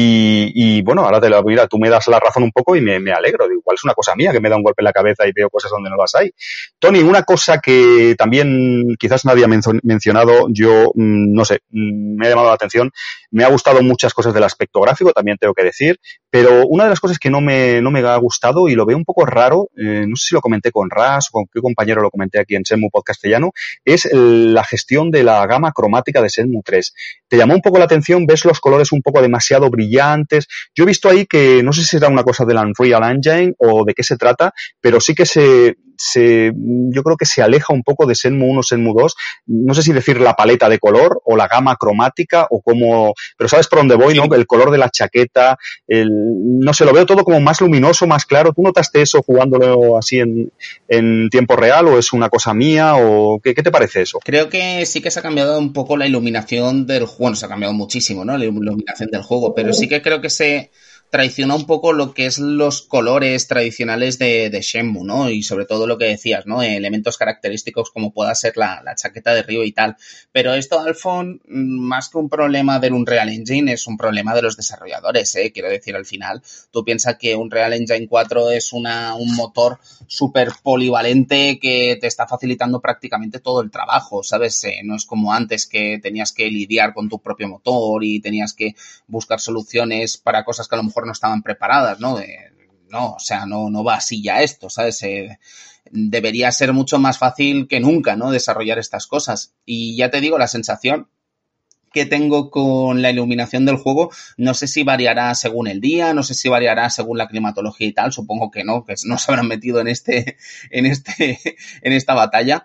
Y, y bueno, ahora te lo mira, tú me das la razón un poco y me, me alegro. Digo, igual es una cosa mía que me da un golpe en la cabeza y veo cosas donde no las hay. Tony, una cosa que también quizás nadie ha mencionado, yo mm, no sé, mm, me ha llamado la atención. Me ha gustado muchas cosas del aspecto gráfico, también tengo que decir, pero una de las cosas que no me, no me ha gustado y lo veo un poco raro, eh, no sé si lo comenté con Ras o con qué compañero lo comenté aquí en Shenmue Podcastellano, es el, la gestión de la gama cromática de Shenmue tres. Te llamó un poco la atención, ves los colores un poco demasiado brillantes. Yo he visto ahí que no sé si será una cosa del Unreal Engine o de qué se trata, pero sí que se, se yo creo que se aleja un poco de Shenmue uno, Shenmue dos. No sé si decir la paleta de color o la gama cromática o cómo, pero sabes por dónde voy, ¿no? El color de la chaqueta, el, no sé, lo veo todo como más luminoso, más claro. ¿Tú notaste eso jugándolo así en, en tiempo real o es una cosa mía o qué, qué te parece eso? Creo que sí que se ha cambiado un poco la iluminación del juego, bueno, se ha cambiado muchísimo, ¿no? La iluminación del juego, pero sí que creo que se traiciona un poco lo que es los colores tradicionales de, de Shenmue, ¿no? Y sobre todo lo que decías, ¿no? Elementos característicos como pueda ser la, la chaqueta de Ryo y tal. Pero esto, Alphon, más que un problema del Unreal Engine, es un problema de los desarrolladores, ¿eh? Quiero decir, al final, tú piensas que Unreal Engine cuatro es una, un motor súper polivalente que te está facilitando prácticamente todo el trabajo, ¿sabes? Eh, no es como antes que tenías que lidiar con tu propio motor y tenías que buscar soluciones para cosas que a lo mejor no estaban preparadas, ¿no? De, no, o sea, no, no va así ya esto, ¿sabes? Eh, debería ser mucho más fácil que nunca, ¿no? Desarrollar estas cosas. Y ya te digo, la sensación que tengo con la iluminación del juego, no sé si variará según el día, no sé si variará según la climatología y tal, supongo que no, que no se habrán metido en este, en este, en esta batalla.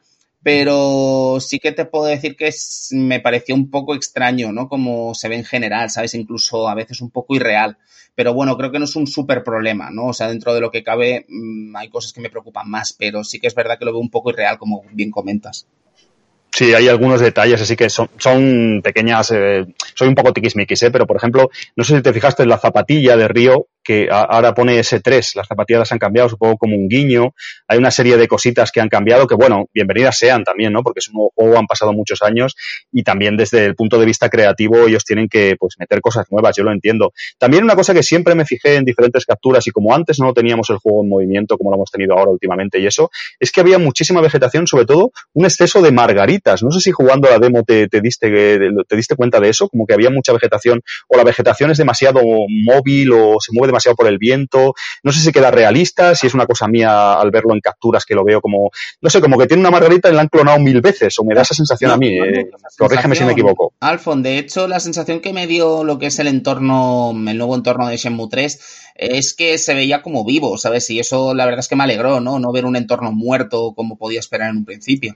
Pero sí que te puedo decir que es, me pareció un poco extraño, ¿no? Como se ve en general, ¿sabes? Incluso a veces un poco irreal. Pero bueno, creo que no es un súper problema, ¿no? O sea, dentro de lo que cabe mmm, hay cosas que me preocupan más, pero sí que es verdad que lo veo un poco irreal, como bien comentas. Sí, hay algunos detalles, así que son, son pequeñas, eh, soy un poco tiquismiquis, ¿eh? Pero por ejemplo, no sé si te fijaste en la zapatilla de Ryo, que a, ahora pone ese tres, las zapatillas las han cambiado, supongo como un guiño, hay una serie de cositas que han cambiado, que bueno, bienvenidas sean también, ¿no? Porque es un nuevo juego, han pasado muchos años, y también desde el punto de vista creativo ellos tienen que, pues, meter cosas nuevas, yo lo entiendo. También una cosa que siempre me fijé en diferentes capturas, y como antes no teníamos el juego en movimiento, como lo hemos tenido ahora últimamente y eso, es que había muchísima vegetación, sobre todo un exceso de margaritas. No sé si jugando a la demo te, te, diste, te diste cuenta de eso, como que había mucha vegetación, o la vegetación es demasiado móvil o se mueve demasiado por el viento. No sé si queda realista, si es una cosa mía al verlo en capturas que lo veo como, no sé, como que tiene una margarita y la han clonado mil veces, o me da esa sensación no, a mí. No, no, eh, corrígeme si me equivoco. Alfon, de hecho, la sensación que me dio lo que es el entorno, el nuevo entorno de Shenmue tres, es que se veía como vivo, ¿sabes? Y eso la verdad es que me alegró, ¿no? No ver un entorno muerto como podía esperar en un principio.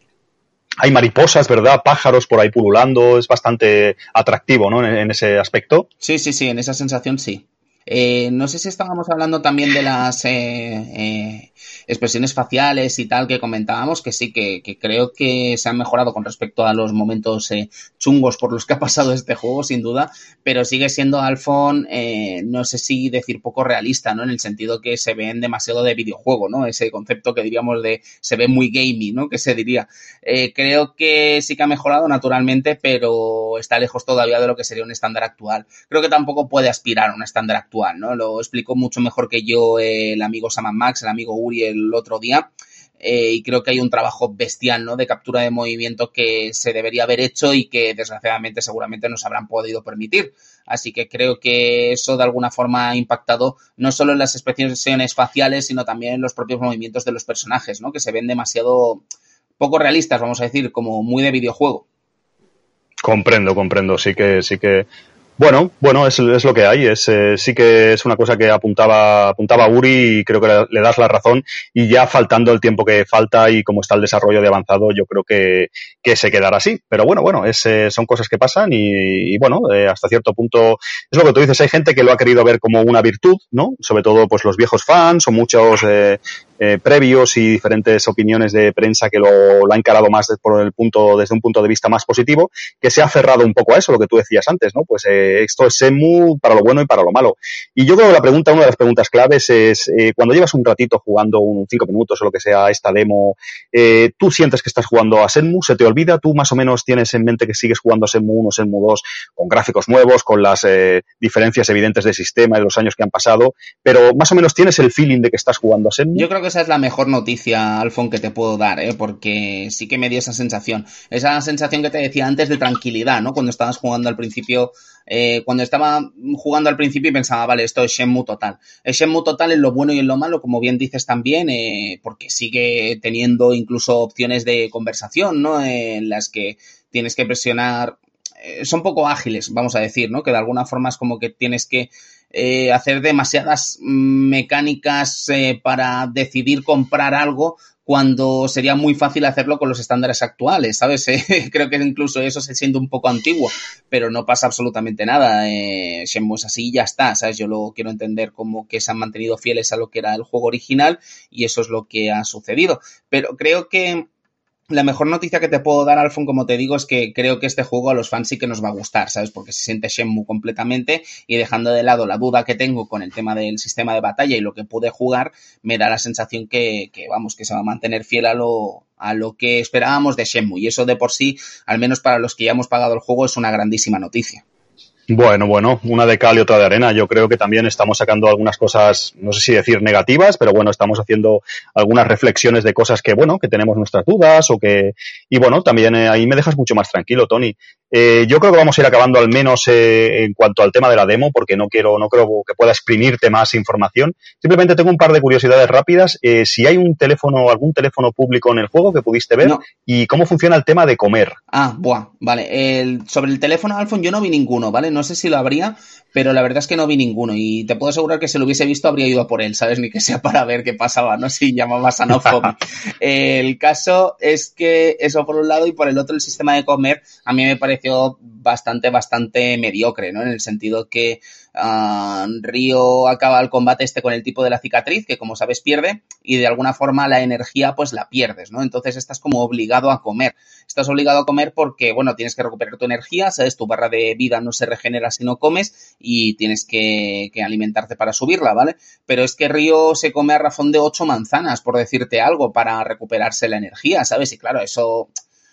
Hay mariposas, ¿verdad? Pájaros por ahí pululando, es bastante atractivo, ¿no? En, en ese aspecto. Sí, sí, sí, en esa sensación sí. Eh, no sé si estábamos hablando también de las eh, eh, expresiones faciales y tal que comentábamos, que sí, que, que creo que se han mejorado con respecto a los momentos eh, chungos por los que ha pasado este juego, sin duda, pero sigue siendo Alphon, eh, no sé si decir poco realista, ¿no? En el sentido que se ven demasiado de videojuego, ¿no? Ese concepto que diríamos de se ve muy gamey, ¿no? Que se diría. Eh, creo que sí que ha mejorado naturalmente, pero está lejos todavía de lo que sería un estándar actual. Creo que tampoco puede aspirar a un estándar actual, ¿no? Lo explicó mucho mejor que yo eh, el amigo Saman Max, el amigo Uri el otro día, eh, y creo que hay un trabajo bestial, ¿no? De captura de movimiento que se debería haber hecho y que desgraciadamente seguramente no se habrán podido permitir. Así que creo que eso de alguna forma ha impactado no solo en las expresiones faciales, sino también en los propios movimientos de los personajes, ¿no? Que se ven demasiado poco realistas, vamos a decir, como muy de videojuego. Comprendo, comprendo. Sí que, sí que. Bueno, bueno, es, es lo que hay. Es, eh, sí que es una cosa que apuntaba, apuntaba Uri y creo que le, le das la razón. Y ya faltando el tiempo que falta y como está el desarrollo de avanzado, yo creo que, que se quedará así. Pero bueno, bueno, es, eh, son cosas que pasan y, y bueno, eh, hasta cierto punto es lo que tú dices. Hay gente que lo ha querido ver como una virtud, ¿no? Sobre todo, pues los viejos fans o muchos eh, eh, previos y diferentes opiniones de prensa que lo, lo ha encarado más de, por el punto, desde un punto de vista más positivo, que se ha aferrado un poco a eso, lo que tú decías antes, ¿no? Pues eh, esto es Shenmue para lo bueno y para lo malo. Y yo creo que la pregunta, una de las preguntas claves es, eh, cuando llevas un ratito jugando, un cinco minutos o lo que sea, esta demo, eh, ¿tú sientes que estás jugando a Shenmue? ¿Se te olvida? ¿Tú más o menos tienes en mente que sigues jugando a Shenmue uno, Shenmue dos, con gráficos nuevos, con las eh, diferencias evidentes de sistema y de los años que han pasado, pero más o menos tienes el feeling de que estás jugando a Shenmue? Yo creo que esa es la mejor noticia, Alfon, que te puedo dar, ¿eh? Porque sí que me dio esa sensación. Esa sensación que te decía antes de tranquilidad, ¿no? Cuando estabas jugando al principio, eh, cuando estaba jugando al principio y pensaba, vale, esto es Shenmue total. Es Shenmue total en lo bueno y en lo malo, como bien dices también, eh, porque sigue teniendo incluso opciones de conversación, ¿no? Eh, en las que tienes que presionar, eh, son poco ágiles, vamos a decir, ¿no? Que de alguna forma es como que tienes que Eh, hacer demasiadas mecánicas eh, para decidir comprar algo cuando sería muy fácil hacerlo con los estándares actuales, ¿sabes? Eh, creo que incluso eso se siente un poco antiguo, pero no pasa absolutamente nada. Eh, Shenmue es así y ya está, ¿sabes? Yo lo quiero entender como que se han mantenido fieles a lo que era el juego original y eso es lo que ha sucedido. Pero creo que la mejor noticia que te puedo dar, Alfon, como te digo, es que creo que este juego a los fans sí que nos va a gustar, ¿sabes? Porque se siente Shenmue completamente y dejando de lado la duda que tengo con el tema del sistema de batalla y lo que pude jugar, me da la sensación que, que vamos, que se va a mantener fiel a lo, a lo que esperábamos de Shenmue. Y eso de por sí, al menos para los que ya hemos pagado el juego, es una grandísima noticia. Bueno, bueno, una de cal y otra de arena. Yo creo que también estamos sacando algunas cosas, no sé si decir negativas, pero bueno, estamos haciendo algunas reflexiones de cosas que, bueno, que tenemos nuestras dudas o que... Y bueno, también eh, ahí me dejas mucho más tranquilo, Tony. Eh, yo creo que vamos a ir acabando al menos eh, en cuanto al tema de la demo, porque no quiero, no creo que pueda exprimirte más información. Simplemente tengo un par de curiosidades rápidas. Eh, si hay un teléfono, algún teléfono público en el juego que pudiste ver, no. Y cómo funciona el tema de comer. Ah, buah, vale. El, sobre el teléfono, Alfon, yo no vi ninguno, ¿vale? No sé si lo habría, pero la verdad es que no vi ninguno. Y te puedo asegurar que si lo hubiese visto habría ido a por él, ¿sabes? Ni que sea para ver qué pasaba, ¿no? Si llamaba Sanofobi. El caso es que eso por un lado y por el otro el sistema de comer a mí me pareció bastante, bastante mediocre, ¿no? En el sentido que uh, Ryo acaba el combate este con el tipo de la cicatriz, que como sabes pierde, y de alguna forma la energía pues la pierdes, ¿no? Entonces estás como obligado a comer. Estás obligado a comer porque, bueno, tienes que recuperar tu energía, ¿sabes? Tu barra de vida no se regenera si no comes y tienes que, que alimentarte para subirla, ¿vale? Pero es que Ryo se come a razón de ocho manzanas, por decirte algo, para recuperarse la energía, ¿sabes? Y claro, eso...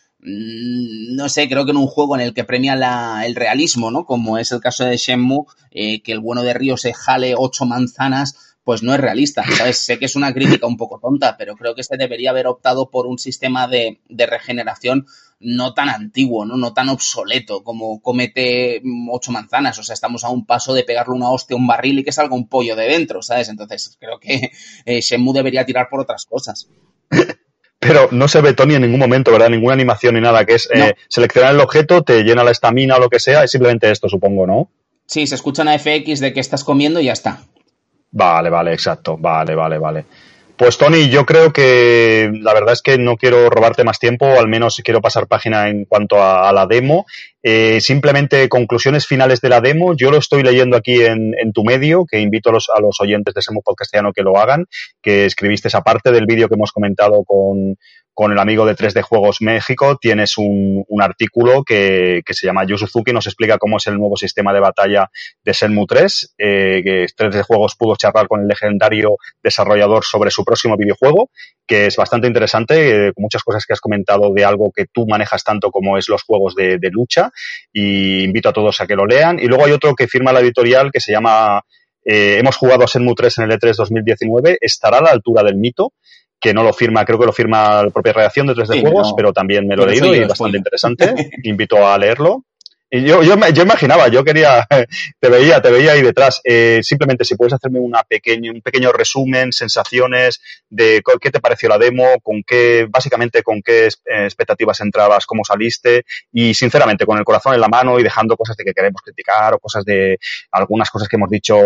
no sé, creo que en un juego en el que premia la, el realismo, ¿no? Como es el caso de Shenmue, eh, que el bueno de Ryo se jale ocho manzanas, pues no es realista, ¿sabes? Sé que es una crítica un poco tonta, pero creo que se debería haber optado por un sistema de, de regeneración no tan antiguo, ¿no? No tan obsoleto como comete ocho manzanas. O sea, estamos a un paso de pegarle una hostia a un barril y que salga un pollo de dentro, ¿sabes? Entonces creo que eh, Shenmue debería tirar por otras cosas. Pero no se ve, Tony, en ningún momento, ¿verdad? Ninguna animación ni nada, que es no. eh, seleccionar el objeto, te llena la estamina o lo que sea, es simplemente esto, supongo, ¿no? Sí, se escucha una F X de que estás comiendo y ya está. Vale, vale, exacto. Vale, vale, vale. Pues, Tony, yo creo que la verdad es que no quiero robarte más tiempo, al menos quiero pasar página en cuanto a, a la demo. Eh, simplemente conclusiones finales de la demo. Yo lo estoy leyendo aquí en, en tu medio, que invito a los, a los oyentes de Shenmue Podcastiano que lo hagan, que escribiste esa parte del vídeo que hemos comentado con, con el amigo de tres D Juegos México. Tienes un, un artículo que, que se llama Yu Suzuki, nos explica cómo es el nuevo sistema de batalla de Shenmue tres, eh, que tres D Juegos pudo charlar con el legendario desarrollador sobre su próximo videojuego, que es bastante interesante, eh, con muchas cosas que has comentado de algo que tú manejas tanto como es los juegos de, de lucha, y invito a todos a que lo lean. Y luego hay otro que firma la editorial que se llama eh, Hemos jugado a Shenmue tres en el E tres dos mil diecinueve, ¿estará a la altura del mito? Que no lo firma, creo que lo firma la propia redacción de tres D sí, Juegos, no, pero también me lo he leído y es bastante interesante. Invito a leerlo. Y yo, yo, yo imaginaba, yo quería, te veía, te veía ahí detrás. Eh, simplemente si puedes hacerme una pequeña, un pequeño resumen, sensaciones de qué te pareció la demo, con qué, básicamente con qué expectativas entrabas, cómo saliste y sinceramente con el corazón en la mano y dejando cosas de que queremos criticar o cosas de algunas cosas que hemos dicho.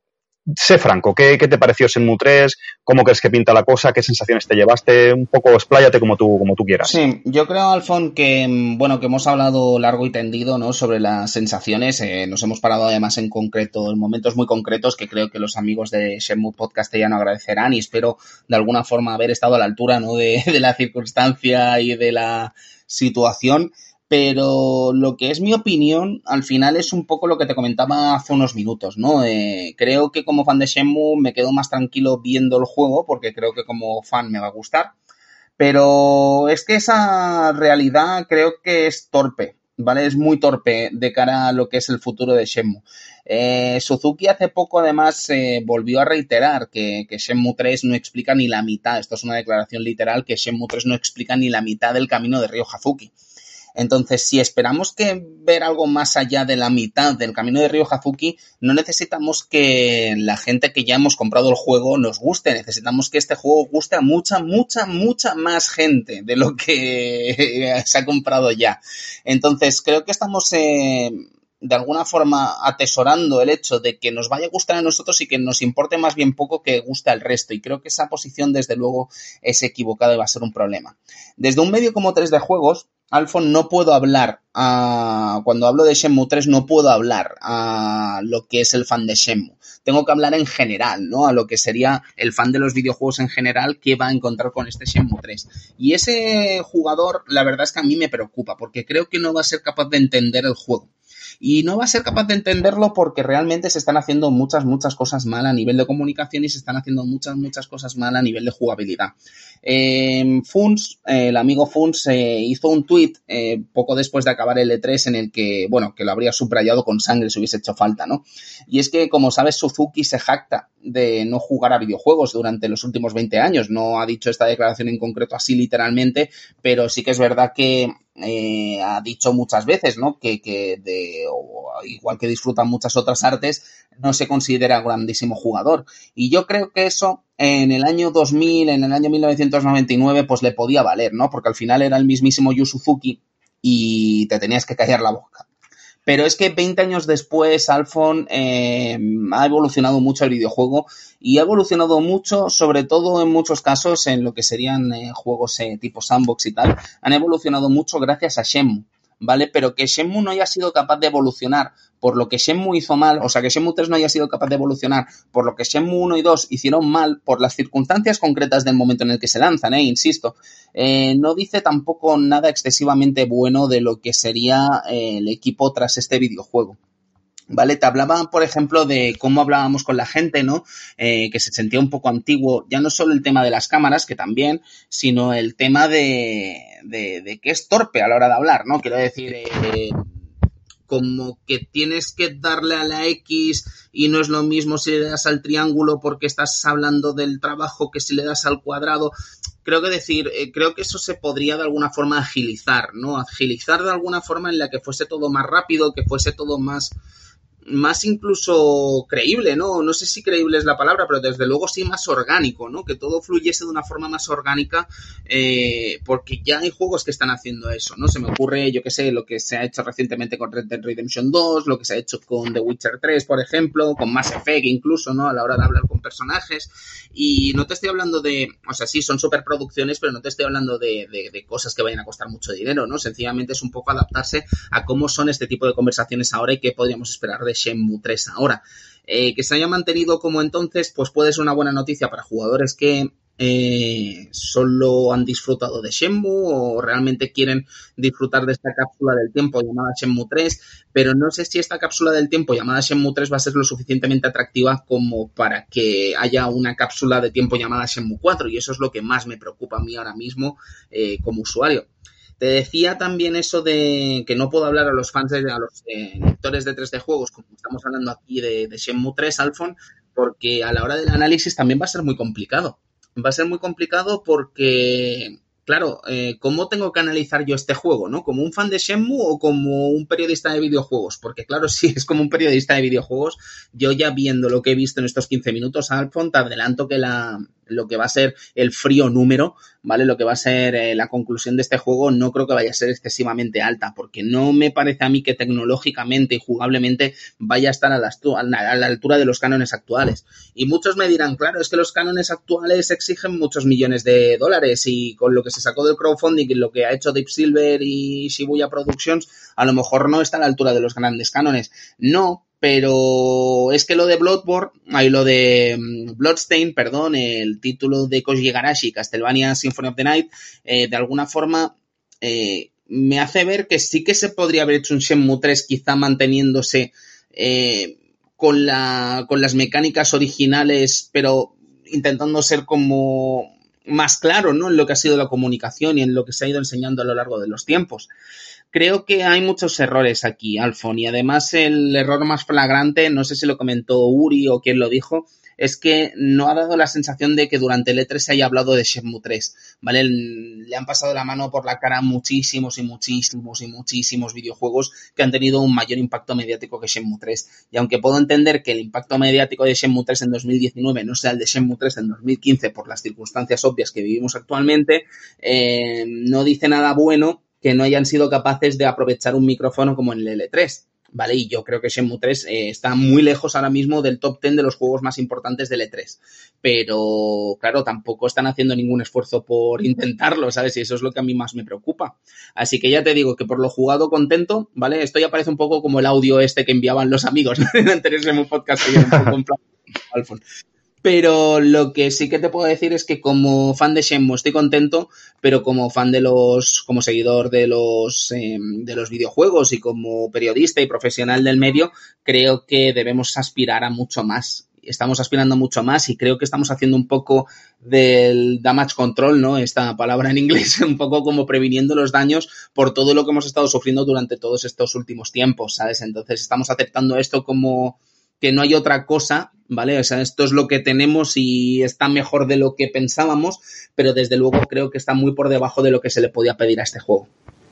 Sé franco, ¿qué, qué te pareció Shenmue tres? ¿Cómo crees que pinta la cosa? ¿Qué sensaciones te llevaste? Un poco expláyate como tú, como tú quieras. Sí, yo creo, Alfon, que bueno, que hemos hablado largo y tendido, ¿no?, sobre las sensaciones. Eh, nos hemos parado además en concreto, en momentos muy concretos que creo que los amigos de Shenmue Podcastellano agradecerán y espero de alguna forma haber estado a la altura, ¿no?, de, de la circunstancia y de la situación. Pero lo que es mi opinión, al final es un poco lo que te comentaba hace unos minutos, ¿no? Eh, creo que como fan de Shenmue me quedo más tranquilo viendo el juego porque creo que como fan me va a gustar. Pero es que esa realidad creo que es torpe, ¿vale? Es muy torpe de cara a lo que es el futuro de Shenmue. Eh, Suzuki hace poco además eh, volvió a reiterar que, que Shenmue tres no explica ni la mitad, esto es una declaración literal, que Shenmue tres no explica ni la mitad del camino de Ryo Hazuki. Entonces, si esperamos que ver algo más allá de la mitad del camino de Ryo Hazuki, no necesitamos que la gente que ya hemos comprado el juego nos guste, necesitamos que este juego guste a mucha, mucha, mucha más gente de lo que se ha comprado ya. Entonces, creo que estamos eh, de alguna forma atesorando el hecho de que nos vaya a gustar a nosotros y que nos importe más bien poco que guste al resto. Y creo que esa posición, desde luego, es equivocada y va a ser un problema. Desde un medio como tres de Juegos, Alfon, no puedo hablar, uh, cuando hablo de Shenmue tres, no puedo hablar a lo que es el fan de Shenmue. Tengo que hablar en general, ¿no? A lo que sería el fan de los videojuegos en general, que va a encontrar con este Shenmue tres. Y ese jugador, la verdad es que a mí me preocupa, porque creo que no va a ser capaz de entender el juego. Y no va a ser capaz de entenderlo porque realmente se están haciendo muchas, muchas cosas mal a nivel de comunicación y se están haciendo muchas, muchas cosas mal a nivel de jugabilidad. Eh, Funs, eh, el amigo Funs, eh, hizo un tuit eh, poco después de acabar el E tres en el que, bueno, que lo habría subrayado con sangre si hubiese hecho falta, ¿no? Y es que, como sabes, Suzuki se jacta de no jugar a videojuegos durante los últimos veinte años. No ha dicho esta declaración en concreto así literalmente, pero sí que es verdad que Eh, ha dicho muchas veces, ¿no?, que, que de, o igual que disfruta muchas otras artes, no se considera grandísimo jugador. Y yo creo que eso en el año dos mil, en el año mil novecientos noventa y nueve, pues le podía valer, ¿no? Porque al final era el mismísimo Yu Suzuki y te tenías que callar la boca. Pero es que veinte años después, Alfon, eh, ha evolucionado mucho el videojuego y ha evolucionado mucho, sobre todo en muchos casos, en lo que serían eh, juegos eh, tipo sandbox y tal, han evolucionado mucho gracias a Shenmue, ¿vale? Pero que Shenmue no haya sido capaz de evolucionar por lo que Shenmue hizo mal, o sea, que Shenmue tres no haya sido capaz de evolucionar por lo que Shenmue uno y dos hicieron mal, por las circunstancias concretas del momento en el que se lanzan, eh, insisto, eh, no dice tampoco nada excesivamente bueno de lo que sería eh, el equipo tras este videojuego. Vale, te hablaba, por ejemplo, de cómo hablábamos con la gente, ¿no? Eh, que se sentía un poco antiguo, ya no solo el tema de las cámaras, que también, sino el tema de, de, de que es torpe a la hora de hablar, ¿no? Quiero decir, eh, como que tienes que darle a la X y no es lo mismo si le das al triángulo porque estás hablando del trabajo que si le das al cuadrado. Creo que decir, eh, creo que eso se podría de alguna forma agilizar, ¿no? Agilizar de alguna forma en la que fuese todo más rápido, que fuese todo más... más incluso creíble, ¿no? No sé si creíble es la palabra, pero desde luego sí más orgánico, ¿no? Que todo fluyese de una forma más orgánica, eh, porque ya hay juegos que están haciendo eso, ¿no? Se me ocurre, yo qué sé, lo que se ha hecho recientemente con Red Dead Redemption dos, lo que se ha hecho con The Witcher tres, por ejemplo, con Mass Effect incluso, ¿no? A la hora de hablar con personajes. Y no te estoy hablando de, o sea, sí, son superproducciones, pero no te estoy hablando de, de, de cosas que vayan a costar mucho dinero, ¿no? Sencillamente es un poco adaptarse a cómo son este tipo de conversaciones ahora y qué podríamos esperar de Shenmue tres ahora. Eh, que se haya mantenido como entonces, pues puede ser una buena noticia para jugadores que eh, solo han disfrutado de Shenmue o realmente quieren disfrutar de esta cápsula del tiempo llamada Shenmue tres, pero no sé si esta cápsula del tiempo llamada Shenmue tres va a ser lo suficientemente atractiva como para que haya una cápsula de tiempo llamada Shenmue cuatro, y eso es lo que más me preocupa a mí ahora mismo eh, como usuario. Te decía también eso de que no puedo hablar a los fans, de, a los eh, lectores de tres D Juegos, como estamos hablando aquí de, de Shenmue tres, Alfon, porque a la hora del análisis también va a ser muy complicado. Va a ser muy complicado porque claro, eh, ¿cómo tengo que analizar yo este juego, no? ¿Como un fan de Shenmue o como un periodista de videojuegos? Porque claro, si es como un periodista de videojuegos, yo ya viendo lo que he visto en estos quince minutos, Alfon, te adelanto que la, lo que va a ser el frío número, ¿vale? Lo que va a ser eh, la conclusión de este juego no creo que vaya a ser excesivamente alta, porque no me parece a mí que tecnológicamente y jugablemente vaya a estar a la, a la altura de los cánones actuales. Y muchos me dirán, claro, es que los cánones actuales exigen muchos millones de dólares y con lo que se sacó del crowdfunding y lo que ha hecho Deep Silver y Shibuya Productions, a lo mejor no está a la altura de los grandes cánones. No, pero es que lo de Bloodborne, hay lo de Bloodstain, perdón, el título de Koji Igarashi, Castlevania Symphony of the Night, eh, de alguna forma eh, me hace ver que sí que se podría haber hecho un Shenmue tres quizá manteniéndose eh, con, la, con las mecánicas originales, pero intentando ser como más claro, ¿no? En lo que ha sido la comunicación y en lo que se ha ido enseñando a lo largo de los tiempos. Creo que hay muchos errores aquí, Alfon, y además el error más flagrante, no sé si lo comentó Uri o quién lo dijo, es que no ha dado la sensación de que durante el E tres se haya hablado de Shenmue tres, ¿vale? Le han pasado la mano por la cara muchísimos y muchísimos y muchísimos videojuegos que han tenido un mayor impacto mediático que Shenmue tres. Y aunque puedo entender que el impacto mediático de Shenmue tres en dos mil diecinueve no sea el de Shenmue tres en dos mil quince por las circunstancias obvias que vivimos actualmente, eh, no dice nada bueno que no hayan sido capaces de aprovechar un micrófono como en el L tres, ¿vale? Y yo creo que Shenmue tres eh, está muy lejos ahora mismo del top diez de los juegos más importantes del E tres. Pero, claro, tampoco están haciendo ningún esfuerzo por intentarlo, ¿sabes? Y eso es lo que a mí más me preocupa. Así que ya te digo que por lo jugado contento, ¿vale? Esto ya parece un poco como el audio este que enviaban los amigos, ¿no? En el anterior Shenmue Podcast, que yo un poco en plan Alfon. Pero lo que sí que te puedo decir es que como fan de Shenmue estoy contento, pero como fan de los, como seguidor de los, eh, de los videojuegos y como periodista y profesional del medio, creo que debemos aspirar a mucho más. Estamos aspirando mucho más y creo que estamos haciendo un poco del damage control, ¿no? Esta palabra en inglés, un poco como previniendo los daños por todo lo que hemos estado sufriendo durante todos estos últimos tiempos, ¿sabes? Entonces estamos aceptando esto como que no hay otra cosa, ¿vale? O sea, esto es lo que tenemos y está mejor de lo que pensábamos, pero desde luego creo que está muy por debajo de lo que se le podía pedir a este juego.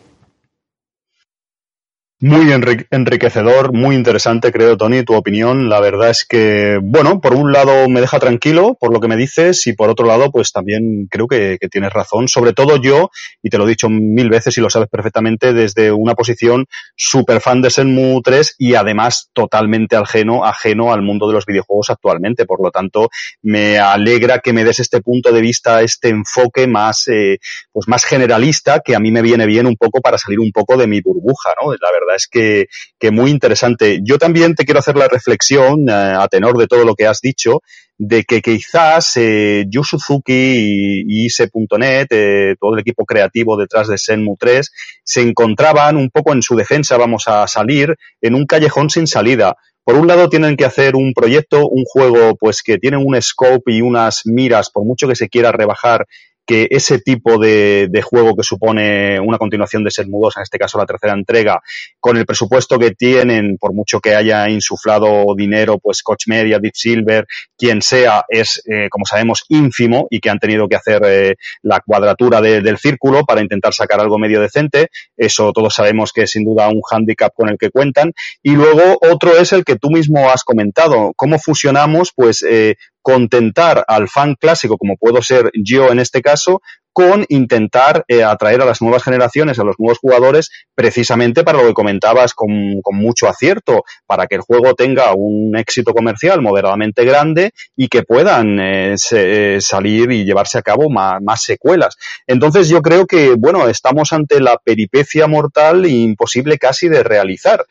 Muy enriquecedor, muy interesante, creo, Tony, tu opinión. La verdad es que, bueno, por un lado me deja tranquilo por lo que me dices y por otro lado, pues también creo que, que tienes razón. Sobre todo yo, y te lo he dicho mil veces y lo sabes perfectamente, desde una posición súper fan de Shenmue tres y además totalmente ajeno, ajeno al mundo de los videojuegos actualmente. Por lo tanto, me alegra que me des este punto de vista, este enfoque más, eh, pues más generalista, que a mí me viene bien un poco para salir un poco de mi burbuja, ¿no? La verdad es que, que muy interesante. Yo también te quiero hacer la reflexión, eh, a tenor de todo lo que has dicho, de que quizás eh, Yu Suzuki y, y ise punto net, eh, todo el equipo creativo detrás de Shenmue tres, se encontraban un poco en su defensa, vamos a salir, en un callejón sin salida. Por un lado tienen que hacer un proyecto, un juego pues que tiene un scope y unas miras, por mucho que se quiera rebajar, que ese tipo de, de juego que supone una continuación de Shenmue dos, en este caso la tercera entrega, con el presupuesto que tienen, por mucho que haya insuflado dinero, pues Koch Media, Deep Silver, quien sea, es, eh, como sabemos, ínfimo y que han tenido que hacer eh, la cuadratura de, del círculo para intentar sacar algo medio decente. Eso todos sabemos que es sin duda un hándicap con el que cuentan. Y luego otro es el que tú mismo has comentado, cómo fusionamos, pues, eh, contentar al fan clásico, como puedo ser yo en este caso, con intentar eh, atraer a las nuevas generaciones, a los nuevos jugadores, precisamente para lo que comentabas con, con mucho acierto, para que el juego tenga un éxito comercial moderadamente grande y que puedan eh, se, eh, salir y llevarse a cabo más, más secuelas. Entonces yo creo que, bueno, estamos ante la peripecia mortal e imposible casi de realizar.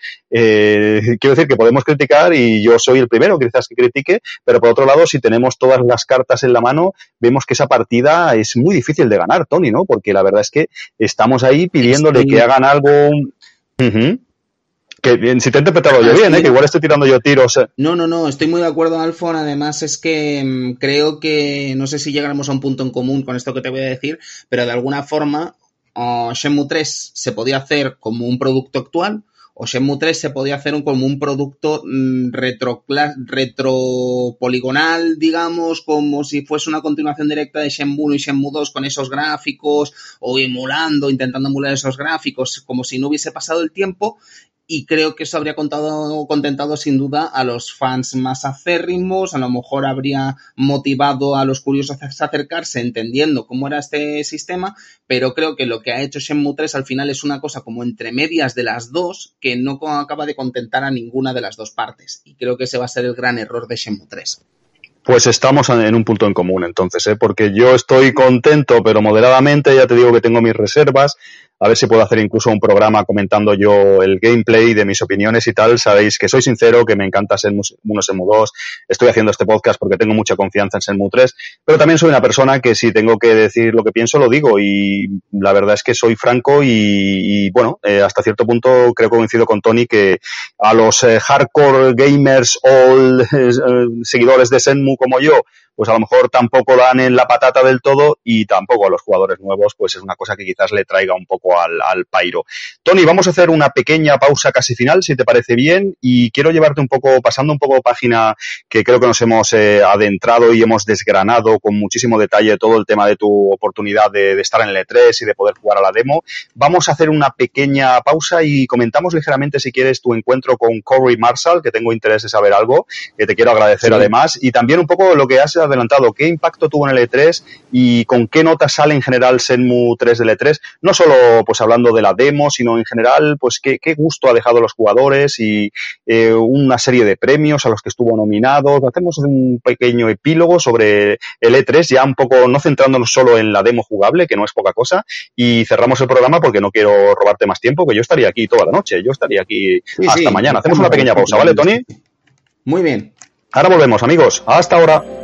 Eh, quiero decir que podemos criticar, y yo soy el primero quizás que critique, pero por otro lado, si tenemos todas las cartas en la mano, vemos que esa partida es muy difícil de ganar, Tony, ¿no? Porque la verdad es que estamos ahí pidiéndole que hagan algo. Uh-huh. Que si te he interpretado yo bien, ¿eh? Que igual estoy tirando yo tiros. No, no, no, estoy muy de acuerdo, Alfon. Además es que mmm, creo que, no sé si llegaremos a un punto en común con esto que te voy a decir, pero de alguna forma uh, Shenmue tres se podía hacer como un producto actual, o Shenmue tres se podía hacer un, como un producto mmm, retro, retropoligonal, digamos, como si fuese una continuación directa de Shenmue uno y Shenmue dos con esos gráficos, o emulando, intentando emular esos gráficos, como si no hubiese pasado el tiempo. Y creo que eso habría contado, contentado sin duda a los fans más acérrimos, a lo mejor habría motivado a los curiosos a acercarse entendiendo cómo era este sistema, pero creo que lo que ha hecho Shenmue tres al final es una cosa como entre medias de las dos que no acaba de contentar a ninguna de las dos partes. Y creo que ese va a ser el gran error de Shenmue tres. Pues estamos en un punto en común entonces, ¿eh? Porque yo estoy contento, pero moderadamente, ya te digo que tengo mis reservas. A ver si puedo hacer incluso un programa comentando yo el gameplay de mis opiniones y tal. Sabéis que soy sincero, que me encanta Shenmue uno, Shenmue dos. Estoy haciendo este podcast porque tengo mucha confianza en Shenmue tres. Pero también soy una persona que si tengo que decir lo que pienso, lo digo. Y la verdad es que soy franco y, y bueno, eh, hasta cierto punto creo que coincido con Tony que a los eh, hardcore gamers o eh, seguidores de Shenmue como yo, pues a lo mejor tampoco dan en la patata del todo y tampoco a los jugadores nuevos, pues es una cosa que quizás le traiga un poco al, al pairo. Tony, vamos a hacer una pequeña pausa casi final, si te parece bien, y quiero llevarte un poco, pasando un poco página que creo que nos hemos eh, adentrado y hemos desgranado con muchísimo detalle todo el tema de tu oportunidad de, de estar en el E tres y de poder jugar a la demo. Vamos a hacer una pequeña pausa y comentamos ligeramente, si quieres, tu encuentro con Corey Marshall, que tengo interés de saber algo, que te quiero agradecer sí. además, y también un poco lo que has adelantado, qué impacto tuvo en el E tres y con qué nota sale en general Shenmue tres del E tres, no solo pues hablando de la demo, sino en general pues qué, qué gusto ha dejado a los jugadores y eh, una serie de premios a los que estuvo nominado. Hacemos un pequeño epílogo sobre el E tres, ya un poco no centrándonos solo en la demo jugable, que no es poca cosa, y cerramos el programa porque no quiero robarte más tiempo, que yo estaría aquí toda la noche, yo estaría aquí sí, hasta sí, mañana. Hacemos una pequeña pausa, ¿vale, Tony? Muy bien. Ahora volvemos, amigos. Hasta ahora.